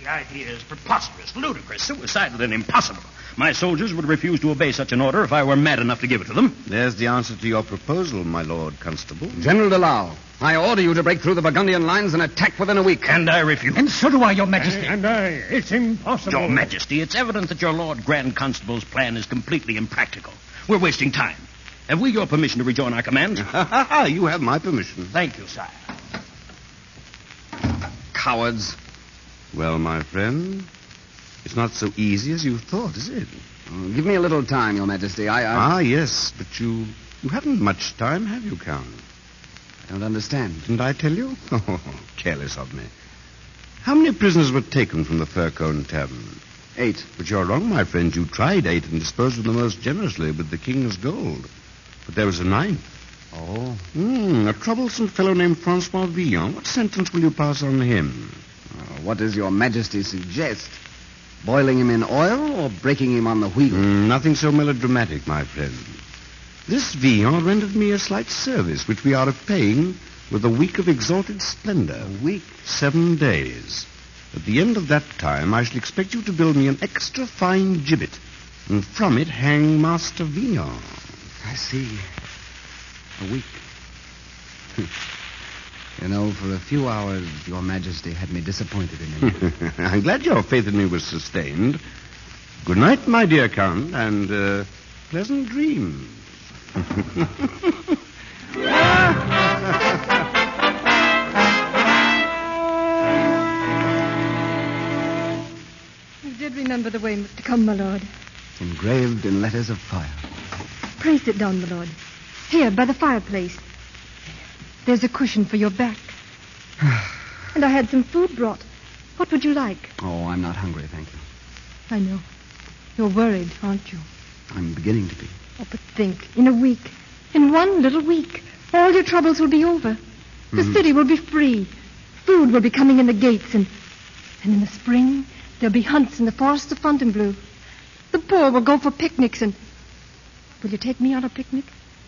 S17: The idea is preposterous, ludicrous, suicidal, and impossible. My soldiers would refuse to obey such an order if I were mad enough to give it to them.
S5: There's the answer to your proposal, my Lord Constable.
S2: General de Lau, I order you to break through the Burgundian lines and attack within a week.
S17: And I refuse.
S13: And so do I, Your Majesty.
S18: And I. It's impossible.
S17: Your Majesty, it's evident that your Lord Grand Constable's plan is completely impractical. We're wasting time. Have we your permission to rejoin our command?
S5: You have my permission.
S17: Thank you, sire.
S2: Cowards.
S5: Well, my friend, it's not so easy as you thought, is it?
S2: Give me a little time, Your Majesty.
S5: Ah, yes, but you haven't much time, have you, Count?
S2: I don't understand.
S5: Didn't I tell you? Oh, careless of me. How many prisoners were taken from the Fur-Cone Tavern?
S2: 8.
S5: But you're wrong, my friend. You tried 8 and disposed of them most generously with the king's gold. But there was a 9th.
S2: Oh?
S5: A troublesome fellow named Francois Villon. What sentence will you pass on him?
S2: What does Your Majesty suggest? Boiling him in oil or breaking him on the wheel?
S5: Nothing so melodramatic, my friend. This Villon rendered me a slight service, which we are repaying with a week of exalted splendor.
S2: A week?
S5: 7 days. At the end of that time, I shall expect you to build me an extra fine gibbet, and from it hang Master Villon.
S2: I see. A week. You know, for a few hours, Your Majesty had me disappointed in him.
S5: I'm glad your faith in me was sustained. Good night, my dear Count, and pleasant dreams.
S7: You did remember the way to come, my lord.
S2: Engraved in letters of fire.
S7: Pray sit down, my lord. Here, by the fireplace. There's a cushion for your back. And I had some food brought. What would you like?
S2: Oh, I'm not hungry, thank you.
S7: I know. You're worried, aren't you?
S2: I'm beginning to be.
S7: Oh, but think, in a week, in one little week, all your troubles will be over. The city will be free. Food will be coming in the gates, and in the spring, there'll be hunts in the forests of Fontainebleau. The poor will go for picnics, and... Will you take me on a picnic?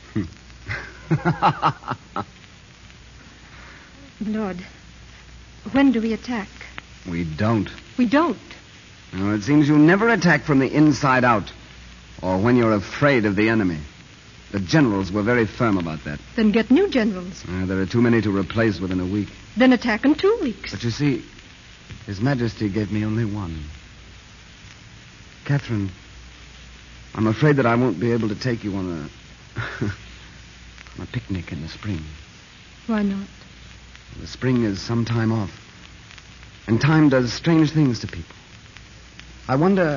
S7: Lord, when do we attack?
S2: We don't.
S7: We don't?
S2: No, it seems you never attack from the inside out, or when you're afraid of the enemy. The generals were very firm about that.
S7: Then get new generals.
S2: There are too many to replace within a week.
S7: Then attack in 2 weeks.
S2: But you see, His Majesty gave me only one. Catherine, I'm afraid that I won't be able to take you on a picnic in the spring.
S7: Why not?
S2: The spring is some time off. And time does strange things to people. I wonder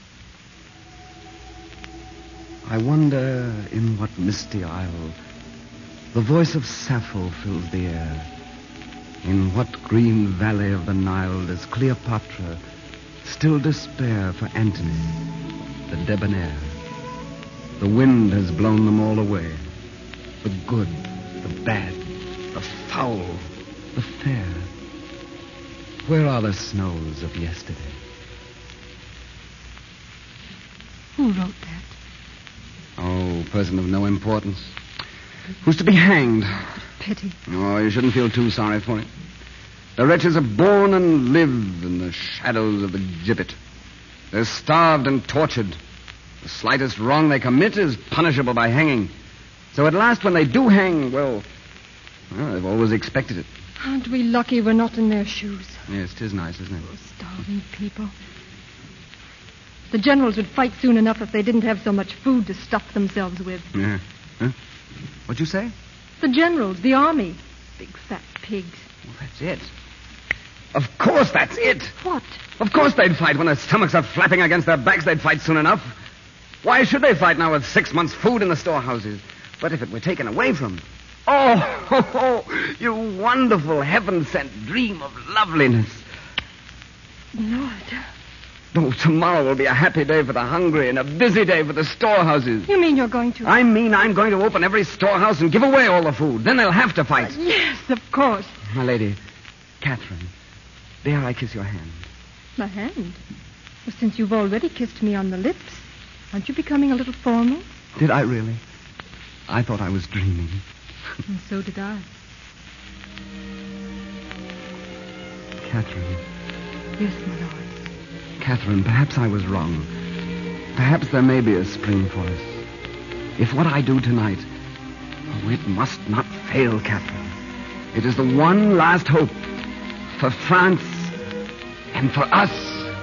S2: in what misty isle the voice of Sappho fills the air. In what green valley of the Nile does Cleopatra still despair for Antony, the debonair? The wind has blown them all away. The good, the bad, the foul, the fair. Where are the snows of yesterday?
S7: Who wrote that?
S2: Oh, person of no importance. Who's to be hanged?
S7: Pity.
S2: Oh, you shouldn't feel too sorry for him. The wretches are born and live in the shadows of the gibbet. They're starved and tortured. The slightest wrong they commit is punishable by hanging. So at last, when they do hang, well, they've always expected it.
S7: Aren't we lucky we're not in their shoes?
S2: Yes, 'tis nice, isn't it?
S7: Oh, starving people. The generals would fight soon enough if they didn't have so much food to stuff themselves with.
S2: Yeah. Huh? What'd you say?
S7: The generals, the army. Big fat pigs.
S2: Well, that's it. Of course that's it.
S7: What?
S2: Of course they'd fight. When their stomachs are flapping against their backs, they'd fight soon enough. Why should they fight now with 6 months' food in the storehouses? But if it were taken away from them... Oh, you wonderful heaven-sent dream of loveliness.
S7: Lord.
S2: Oh, tomorrow will be a happy day for the hungry and a busy day for the storehouses.
S7: You mean you're going to...
S2: I mean I'm going to open every storehouse and give away all the food. Then they'll have to fight.
S7: Yes, of course.
S2: My lady, Catherine, dare I kiss your hand?
S7: My hand? Well, since you've already kissed me on the lips, aren't you becoming a little formal?
S2: Did I really? I thought I was dreaming.
S7: And so did I.
S2: Catherine.
S11: Yes, my lord.
S2: Catherine, perhaps I was wrong. Perhaps there may be a spring for us. If what I do tonight... Oh, it must not fail, Catherine. It is the one last hope for France and for us.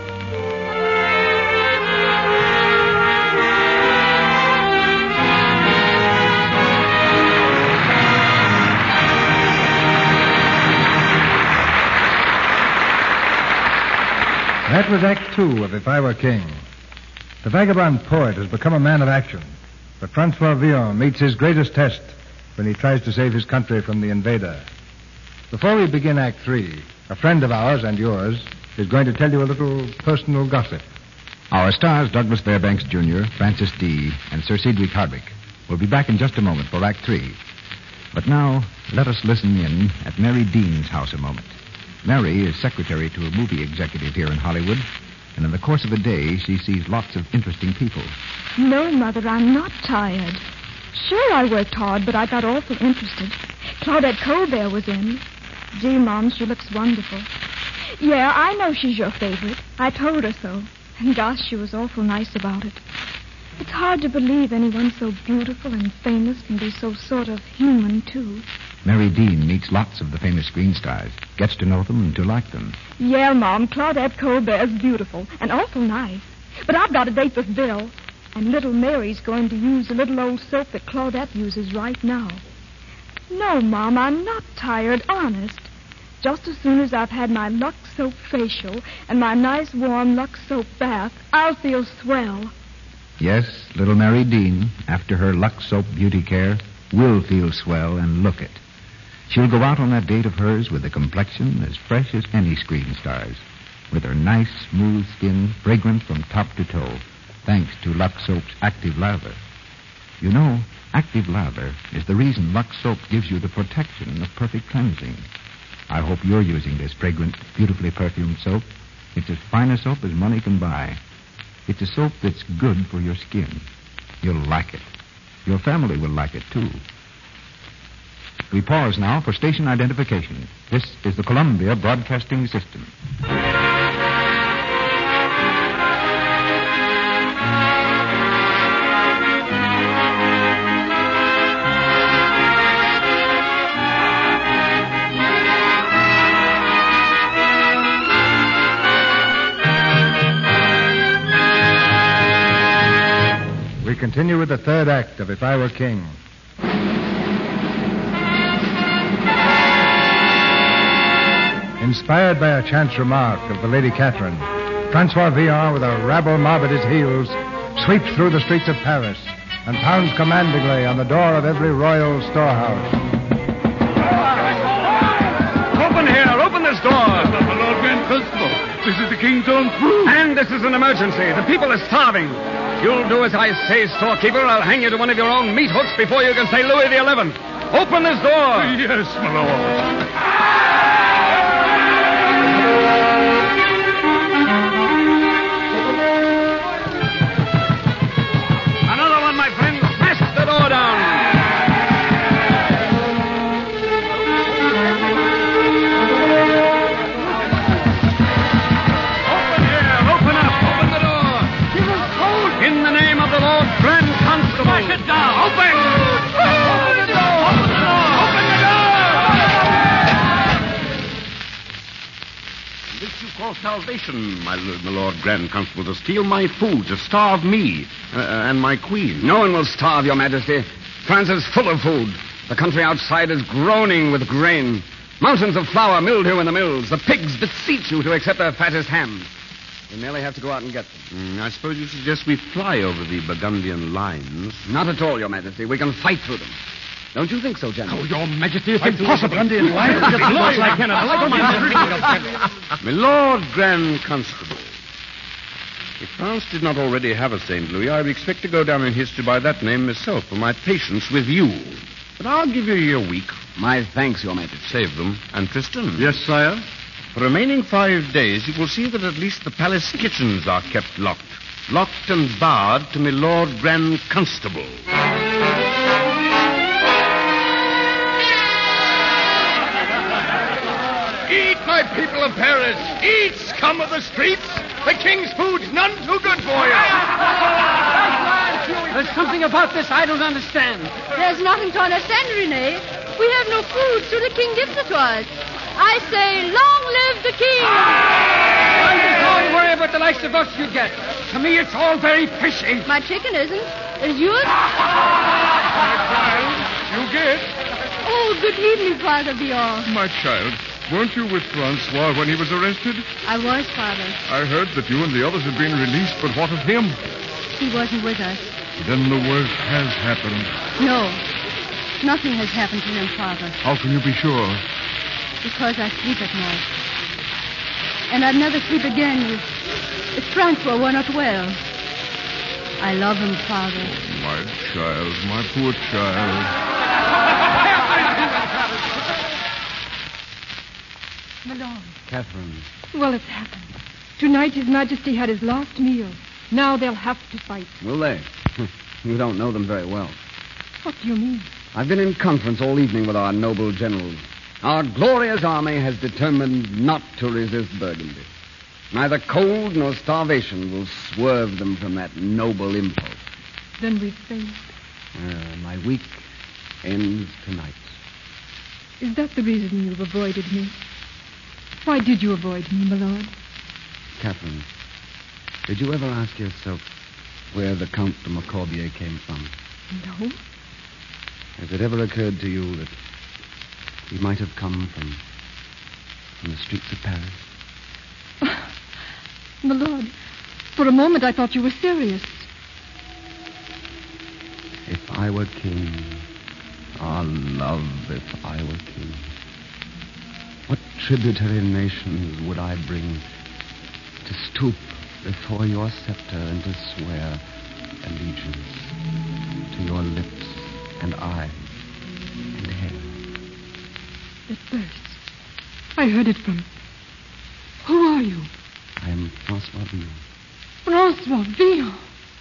S1: That was Act 2 of If I Were King. The vagabond poet has become a man of action, but Francois Villon meets his greatest test when he tries to save his country from the invader. Before we begin Act 3, a friend of ours and yours is going to tell you a little personal gossip.
S9: Our stars, Douglas Fairbanks Jr., Francis D., and Sir Cedric Hardwicke, will be back in just a moment for Act 3. But now, let us listen in at Mary Dean's house a moment. Mary is secretary to a movie executive here in Hollywood, and in the course of a day, she sees lots of interesting people.
S19: No, Mother, I'm not tired. Sure, I worked hard, but I got awful interested. Claudette Colbert was in. Gee, Mom, she looks wonderful. Yeah, I know she's your favorite. I told her so. And gosh, she was awful nice about it. It's hard to believe anyone so beautiful and famous can be so sort of human, too.
S9: Mary Dean meets lots of the famous screen stars, gets to know them and to like them.
S19: Yeah, Mom, Claudette Colbert's beautiful and awful nice. But I've got a date with Bill, and little Mary's going to use the little old soap that Claudette uses right now. No, Mom, I'm not tired, honest. Just as soon as I've had my Lux Soap facial and my nice warm Lux Soap bath, I'll feel swell.
S9: Yes, little Mary Dean, after her Lux Soap beauty care, will feel swell and look it. She'll go out on that date of hers with a complexion as fresh as any screen star's, with her nice, smooth skin fragrant from top to toe, thanks to Lux Soap's active lather. You know, active lather is the reason Lux Soap gives you the protection of perfect cleansing. I hope you're using this fragrant, beautifully perfumed soap. It's as fine a soap as money can buy. It's a soap that's good for your skin. You'll like it. Your family will like it, too. We pause now for station identification. This is the Columbia Broadcasting System.
S1: We continue with the third act of If I Were King. Inspired by a chance remark of the Lady Catherine, Francois Villon, with a rabble mob at his heels, sweeps through the streets of Paris and pounds commandingly on the door of every royal storehouse.
S6: Open here! Open this door!
S3: My Lord Grand Constable, this is the King's own food.
S6: And this is an emergency. The people are starving. You'll do as I say, storekeeper. I'll hang you to one of your own meat hooks before you can say Louis XI. Open this door!
S3: Yes, my lord.
S6: Another one, my friend. Smash the door down. Open here. Open up. Open the door.
S3: Give us cold.
S6: In the name of the Lord Grand Constable.
S3: Smash it down.
S6: Open.
S3: Open the door. Open the door.
S6: Open the door.
S5: This you call salvation, my Lord Grand Constable, to steal my food, to starve me and my queen.
S2: No one will starve, Your Majesty. France is full of food. The country outside is groaning with grain. Mountains of flour mildew in the mills. The pigs beseech you to accept their fattest hams. We merely have to go out and get them.
S5: I suppose you suggest we fly over the Burgundian lines.
S2: Not at all, Your Majesty. We can fight through them. Don't you think so, General?
S3: Oh, Your Majesty, it's impossible. Burgundian lions.
S5: My Lord Grand Constable, if France did not already have a St. Louis, I would expect to go down in history by that name myself for my patience with you. But I'll give you your week.
S2: My thanks, Your Majesty.
S5: Save them. And Tristan?
S3: Yes, sire?
S5: For the remaining 5 days, you will see that at least the palace kitchens are kept locked. Locked and barred to my Lord Grand Constable.
S3: Eat my
S16: my people of Paris, eat, scum of the streets. The king's food's none too good for you.
S20: There's something about this I don't understand.
S8: There's nothing to understand, Rene. We have no food, so the king gives it to us. I say, long live the king!
S20: Don't worry about the likes of us you get. To me, it's all very fishy.
S8: My chicken isn't. Is yours?
S4: You get?
S8: Oh, good evening, Father Villon.
S4: My child, weren't you with Francois when he was arrested?
S8: I was, Father.
S4: I heard that you and the others had been released, but what of him?
S8: He wasn't with us.
S4: Then the worst has happened.
S8: No. Nothing has happened to him, Father.
S4: How can you be sure?
S8: Because I sleep at night. And I'd never sleep again if Francois were not well. I love him, Father.
S4: My child, my poor child.
S11: Milord.
S2: Catherine.
S11: Well, it's happened. Tonight His Majesty had his last meal. Now they'll have to fight.
S2: Will they? You don't know them very well.
S11: What do you mean?
S2: I've been in conference all evening with our noble generals. Our glorious army has determined not to resist Burgundy. Neither cold nor starvation will swerve them from that noble impulse.
S11: Then we've failed.
S2: My week ends tonight.
S11: Is that the reason you've avoided me? Why did you avoid me, my lord?
S2: Catherine, did you ever ask yourself where the Count de Maccorbier came from?
S11: No.
S2: Has it ever occurred to you that he might have come from the streets of Paris?
S11: My lord, for a moment I thought you were serious.
S2: If I were king, ah, love, if I were king, what tributary nations would I bring to stoop before your scepter and to swear allegiance to your lips and eyes and hair?
S11: It bursts. I heard it from... Who are you?
S2: I am Francois Villon.
S11: Francois Villon.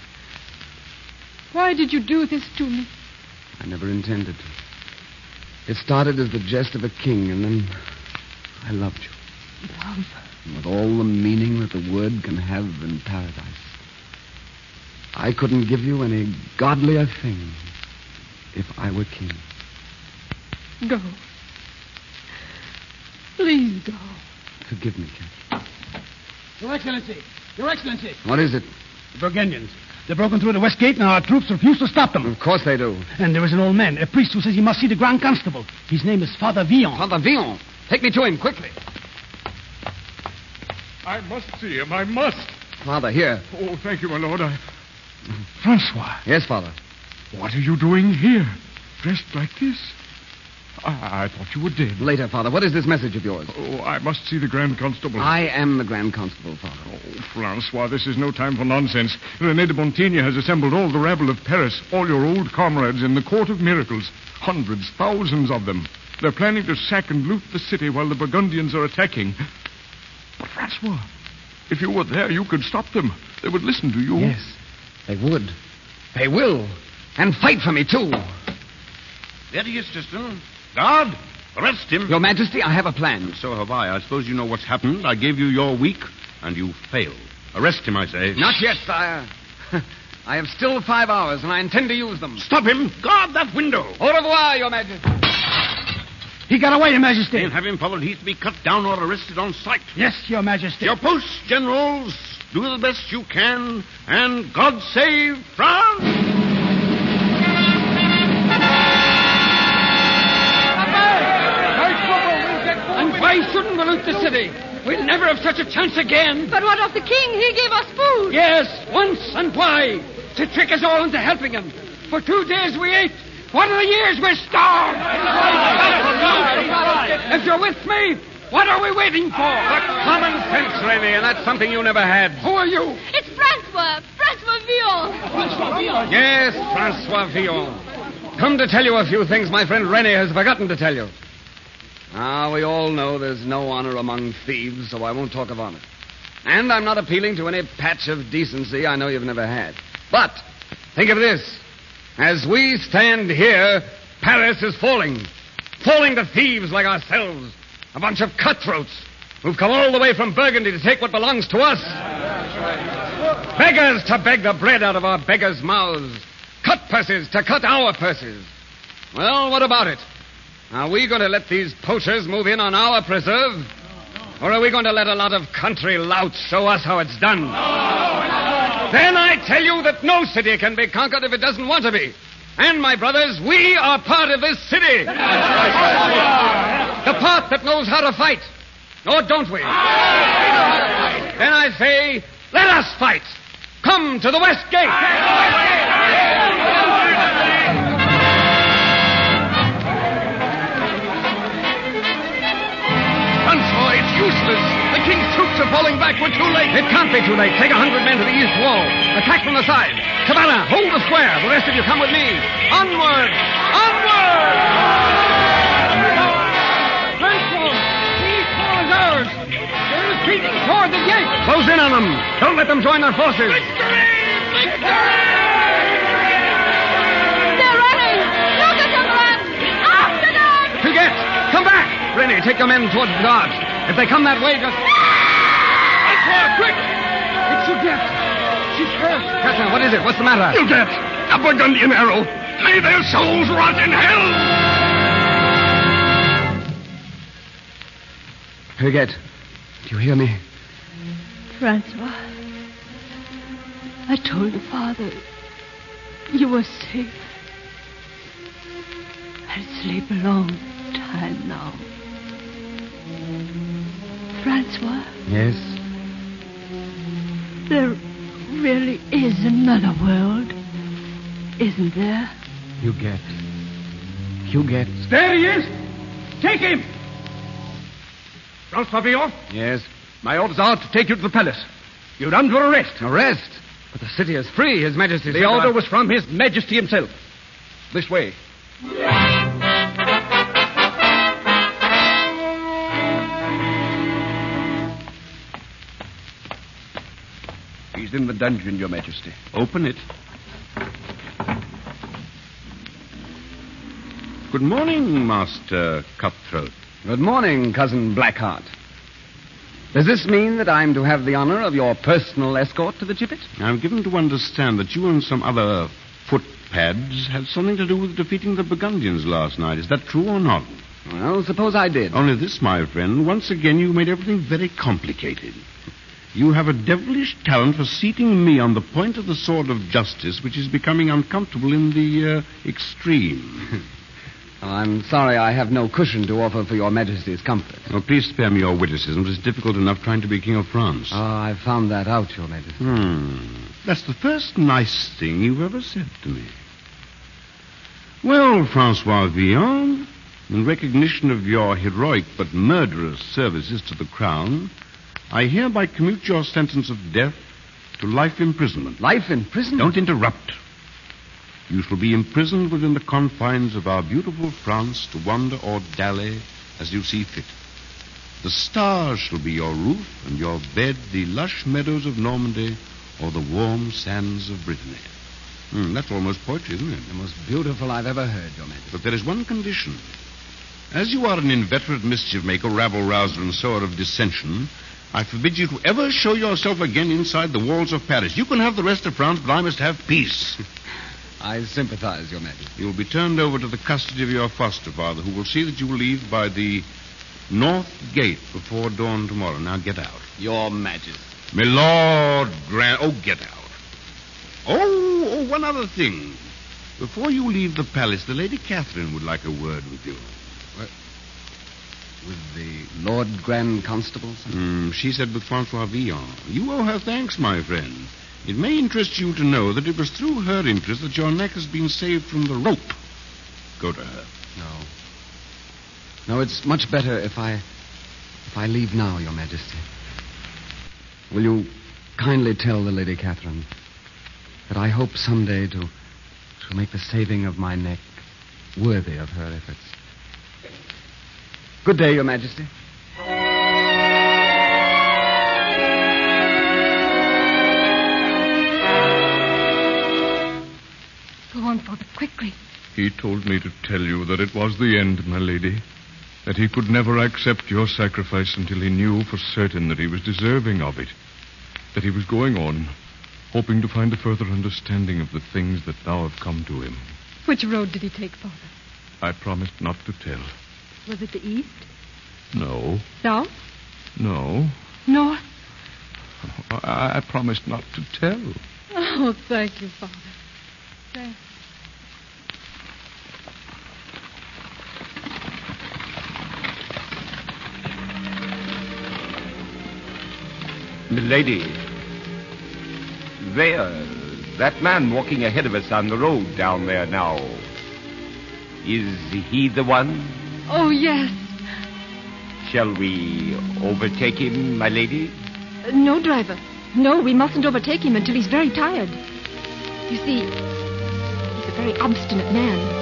S11: Why did you do this to me?
S2: I never intended to. It started as the jest of a king, and then I loved you.
S11: Love?
S2: With all the meaning that the word can have in paradise. I couldn't give you any godlier thing if I were king.
S11: Go. Please go.
S2: Forgive me, Cat.
S13: Your Excellency! Your Excellency!
S2: What is it?
S13: The Burgundians. They've broken through the west gate, and our troops refuse to stop them.
S2: Of course they do.
S13: And there is an old man, a priest, who says he must see the Grand Constable. His name is Father Villon.
S2: Father Villon? Take me to him, quickly.
S4: I must see him. I must.
S2: Father, here.
S4: Oh, thank you, my lord. Francois.
S2: Yes, Father.
S4: What are you doing here? Dressed like this? I thought you were dead.
S2: Later, Father. What is this message of yours?
S4: Oh, I must see the Grand Constable.
S2: I am the Grand Constable, Father.
S4: Oh, Francois, this is no time for nonsense. René de Montigny has assembled all the rabble of Paris, all your old comrades in the Court of Miracles. Hundreds, thousands of them. They're planning to sack and loot the city while the Burgundians are attacking. But, Francois, if you were there, you could stop them. They would listen to you.
S2: Yes, they would. They will. And fight for me, too.
S5: There he is, Tristan. Guard, arrest him.
S2: Your Majesty, I have a plan.
S5: So have I. I suppose you know what's happened. I gave you your week, and you failed. Arrest him, I say.
S2: Not yet, sire. I have still 5 hours, and I intend to use them.
S5: Stop him. Guard that window.
S2: Au revoir, Your Majesty.
S13: He got away, Your Majesty.
S5: Can't have him followed. He's to be cut down or arrested on sight.
S13: Yes, Your Majesty.
S5: Your posts, generals. Do the best you can, and God save France!
S20: Why shouldn't we loot the city? We'll never have such a chance again.
S8: But what of the king? He gave us food.
S20: Yes, once, and why? To trick us all into helping him. For 2 days we ate. What are the years we're starved? If you're with me, what are we waiting for?
S2: Common sense, René, and that's something you never had.
S20: Who are you?
S8: It's Francois. Francois Villon.
S13: Francois Villon?
S2: Yes, Francois Villon. Come to tell you a few things my friend René has forgotten to tell you. We all know there's no honor among thieves, so I won't talk of honor. And I'm not appealing to any patch of decency I know you've never had. But think of this. As we stand here, Paris is falling. Falling to thieves like ourselves. A bunch of cutthroats.
S6: who've come all the way from Burgundy to take what belongs to us. Beggars to beg the bread out of our beggars' mouths. Cut purses to cut our purses. Well, what about it? Are we going to let these poachers move in on our preserve? Or are we going to let a lot of country louts show us how it's done? Then I tell you that no city can be conquered if it doesn't want to be. And, my brothers, we are part of this city. The part that knows how to fight. Or don't we? Then I say, let us fight. Come to the West Gate.
S2: Francois, it's useless. The king's troops are falling back. We're too late.
S6: It can't be too late. Take 100 men to the east wall. Attack from the side. Cabana, hold the square. The rest of you come with me. Onward! Onward!
S20: Francois, these four ours. They're retreating toward the gate.
S6: Close in on them. Don't let them join their forces.
S19: They're running! Look at them run! After them!
S6: Huguette, come back! Rennie, take your men towards the guards. If they come that way, just...
S20: Francois, quick! It's Huguette. She's hurt.
S6: Catherine, what is it? What's the matter?
S2: Huguette, a Burgundian arrow. May their souls rot in hell! Huguette, do you hear me?
S8: Francois, I told the father you were safe. I'll sleep a long time now. Francois,
S2: Yes?
S8: there really is another world, isn't there?
S2: Huguette. Huguette.
S20: There he is. Take him. Francois Villon?
S6: Yes. My orders are to take you to the palace. You're under arrest. Arrest? But the city is free, His Majesty. The order was from His Majesty himself. This way. He's in the dungeon, Your Majesty.
S5: Open it. Good morning, Master Cutthroat.
S2: Good morning, Cousin Blackheart. Does this mean that I'm to have the honor of your personal escort to the gibbet?
S5: I'm given to understand that you and some other footpads had something to do with defeating the Burgundians last night. Is that true or not?
S2: Well, suppose I did.
S5: Only this, my friend, once again you made everything very complicated. You have a devilish talent for seating me on the point of the sword of justice, which is becoming uncomfortable in the extreme.
S2: Well, I'm sorry I have no cushion to offer for your Majesty's comfort.
S5: Oh, please spare me your witticisms. It's difficult enough trying to be King of France.
S2: Oh, I've found that out, Your Majesty.
S5: That's the first nice thing you've ever said to me. Well, Francois Villon, in recognition of your heroic but murderous services to the crown, I hereby commute your sentence of death to life imprisonment.
S2: Life imprisonment?
S5: Don't interrupt. You shall be imprisoned within the confines of our beautiful France to wander or dally as you see fit. The stars shall be your roof, and your bed the lush meadows of Normandy or the warm sands of Brittany. That's almost poetry, isn't it?
S2: The most beautiful I've ever heard, Your Majesty.
S5: But there is one condition. As you are an inveterate mischief-maker, rabble-rouser, and sower of dissension, I forbid you to ever show yourself again inside the walls of Paris. You can have the rest of France, but I must have peace.
S2: I sympathize, Your Majesty.
S5: You will be turned over to the custody of your foster father, who will see that you leave by the north gate before dawn tomorrow. Now get out.
S2: Your Majesty.
S5: My Lord Grand... Oh, get out. Oh, one other thing. Before you leave the palace, the Lady Catherine would like a word with you.
S2: What? With the Lord Grand Constable?
S5: She said with Francois Villon. You owe her thanks, my friend. It may interest you to know that it was through her interest that your neck has been saved from the rope. Go to her.
S2: No, it's much better if I leave now, Your Majesty. Will you kindly tell the Lady Catherine that I hope someday to make the saving of my neck worthy of her efforts. Good day, Your Majesty.
S8: Go on, Father, quickly.
S4: He told me to tell you that it was the end, my lady. That he could never accept your sacrifice until he knew for certain that he was deserving of it. That he was going on, hoping to find a further understanding of the things that now have come to him.
S7: Which road did he take, Father?
S4: I promised not to tell.
S7: Was it the east?
S4: No.
S7: South?
S4: No.
S7: North?
S4: I promised not to tell.
S7: Oh, thank you, Father. Thank you.
S5: Milady, there, that man walking ahead of us on the road down there now. Is he the one?
S7: Oh, yes.
S5: Shall we overtake him, my lady?
S19: No, driver. No, we mustn't overtake him until he's very tired. You see, he's a very obstinate man.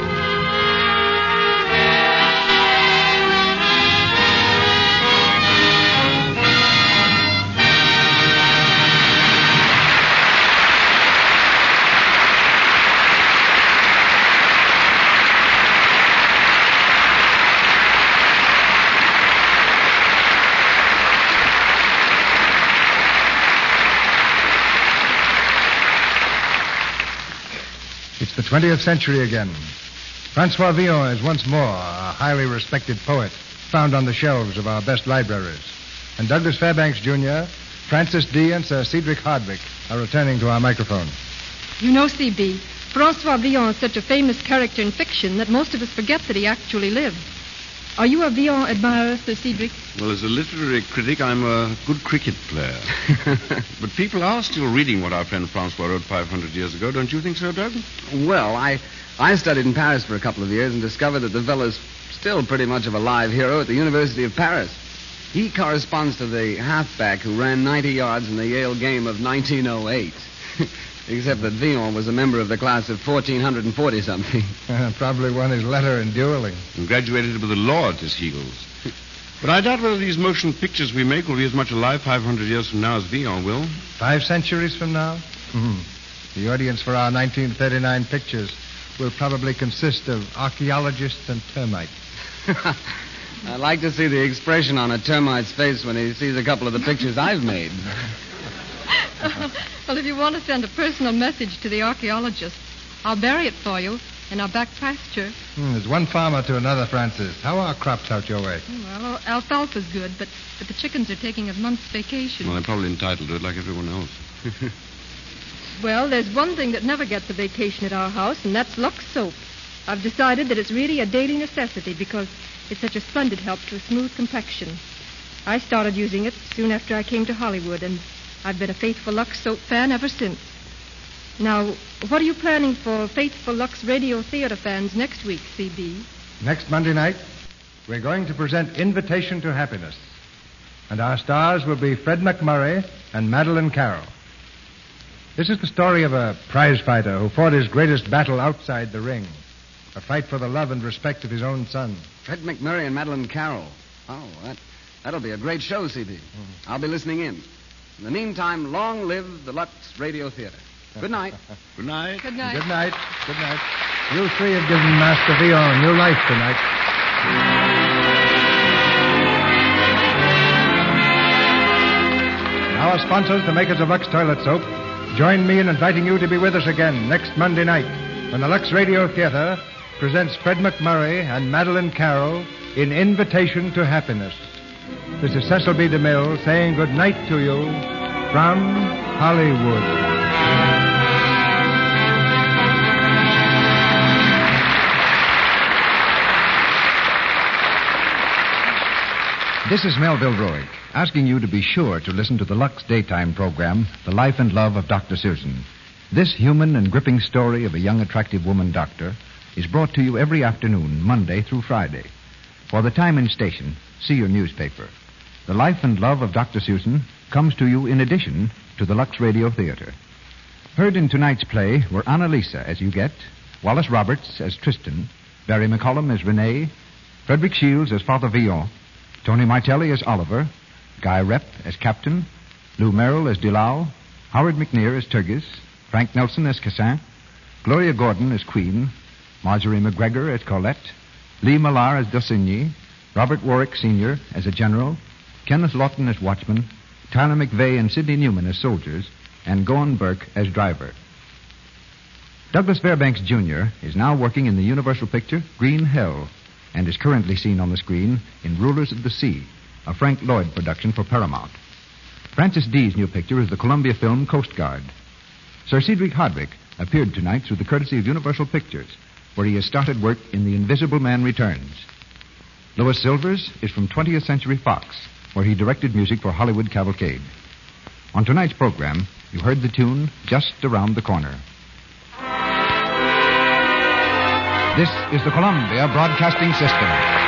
S1: It's the 20th century again. Francois Villon is once more a highly respected poet found on the shelves of our best libraries. And Douglas Fairbanks, Jr., Francis D., and Sir Cedric Hardwick are returning to our microphone.
S7: You know, C.B., Francois Villon is such a famous character in fiction that most of us forget that he actually lived. Are you a Villon admirer, Sir Cedric?
S5: Well, as a literary critic, I'm a good cricket player. But people are still reading what our friend Francois wrote 500 years ago. Don't you think so, Doug?
S2: Well, I studied in Paris for a couple of years and discovered that the fellow's still pretty much of a live hero at the University of Paris. He corresponds to the halfback who ran 90 yards in the Yale game of 1908. Except that Villon was a member of the class of 1440-something.
S1: Probably won his letter in dueling.
S5: And graduated with a law at his heels. But I doubt whether these motion pictures we make will be as much alive 500 years from now as Villon will.
S1: 5 centuries from now? The audience for our 1939 pictures will probably consist of archaeologists and termites.
S2: I'd like to see the expression on a termite's face when he sees a couple of the pictures I've made.
S7: Well, if you want to send a personal message to the archaeologists, I'll bury it for you in our back pasture.
S1: There's one farmer to another, Francis. How are crops out your way?
S7: Well, alfalfa's good, but the chickens are taking a month's vacation.
S5: Well, they're probably entitled to it like everyone else.
S7: Well, there's one thing that never gets a vacation at our house, and that's Lux soap. I've decided that it's really a daily necessity because it's such a splendid help to a smooth complexion. I started using it soon after I came to Hollywood, and I've been a faithful Lux soap fan ever since. Now, what are you planning for faithful Lux Radio Theater fans next week, C.B.?
S1: Next Monday night, we're going to present Invitation to Happiness. And our stars will be Fred McMurray and Madeline Carroll. This is the story of a prize fighter who fought his greatest battle outside the ring. A fight for the love and respect of his own son.
S2: Fred McMurray and Madeline Carroll. Oh, that'll be a great show, C.B. I'll be listening in. In the meantime, long live the Lux Radio Theater. Good night.
S5: Good night.
S7: Good night.
S1: Good night. Good night. You three have given Master Villon new life tonight. Our sponsors, the makers of Lux Toilet Soap, join me in inviting you to be with us again next Monday night when the Lux Radio Theater presents Fred McMurray and Madeline Carroll in Invitation to Happiness. This is Cecil B. DeMille saying good night to you from Hollywood.
S9: This is Melville Roig, asking you to be sure to listen to the Lux daytime program, The Life and Love of Dr. Susan. This human and gripping story of a young, attractive woman doctor is brought to you every afternoon, Monday through Friday. For the time and station, see your newspaper. The Life and Love of Dr. Susan comes to you in addition to the Lux Radio Theater. Heard in tonight's play were Annalisa as Huguette, Wallace Roberts as Tristan, Barry McCollum as Renee, Frederick Shields as Father Villon, Tony Martelli as Oliver, Guy Rep as Captain, Lou Merrill as Delau, Howard McNear as Turgis, Frank Nelson as Cassin, Gloria Gordon as Queen, Marjorie McGregor as Colette, Lee Millar as Dausigny, Robert Warwick, Sr. as a general, Kenneth Lawton as watchman, Tyler McVeigh and Sidney Newman as soldiers, and Gowan Burke as driver. Douglas Fairbanks, Jr. is now working in the Universal picture Green Hell and is currently seen on the screen in Rulers of the Sea, a Frank Lloyd production for Paramount. Francis Dee's new picture is the Columbia film Coast Guard. Sir Cedric Hardwicke appeared tonight through the courtesy of Universal Pictures, where he has started work in The Invisible Man Returns. Louis Silvers is from 20th Century Fox, where he directed music for Hollywood Cavalcade. On tonight's program, you heard the tune Just Around the Corner. This is the Columbia Broadcasting System.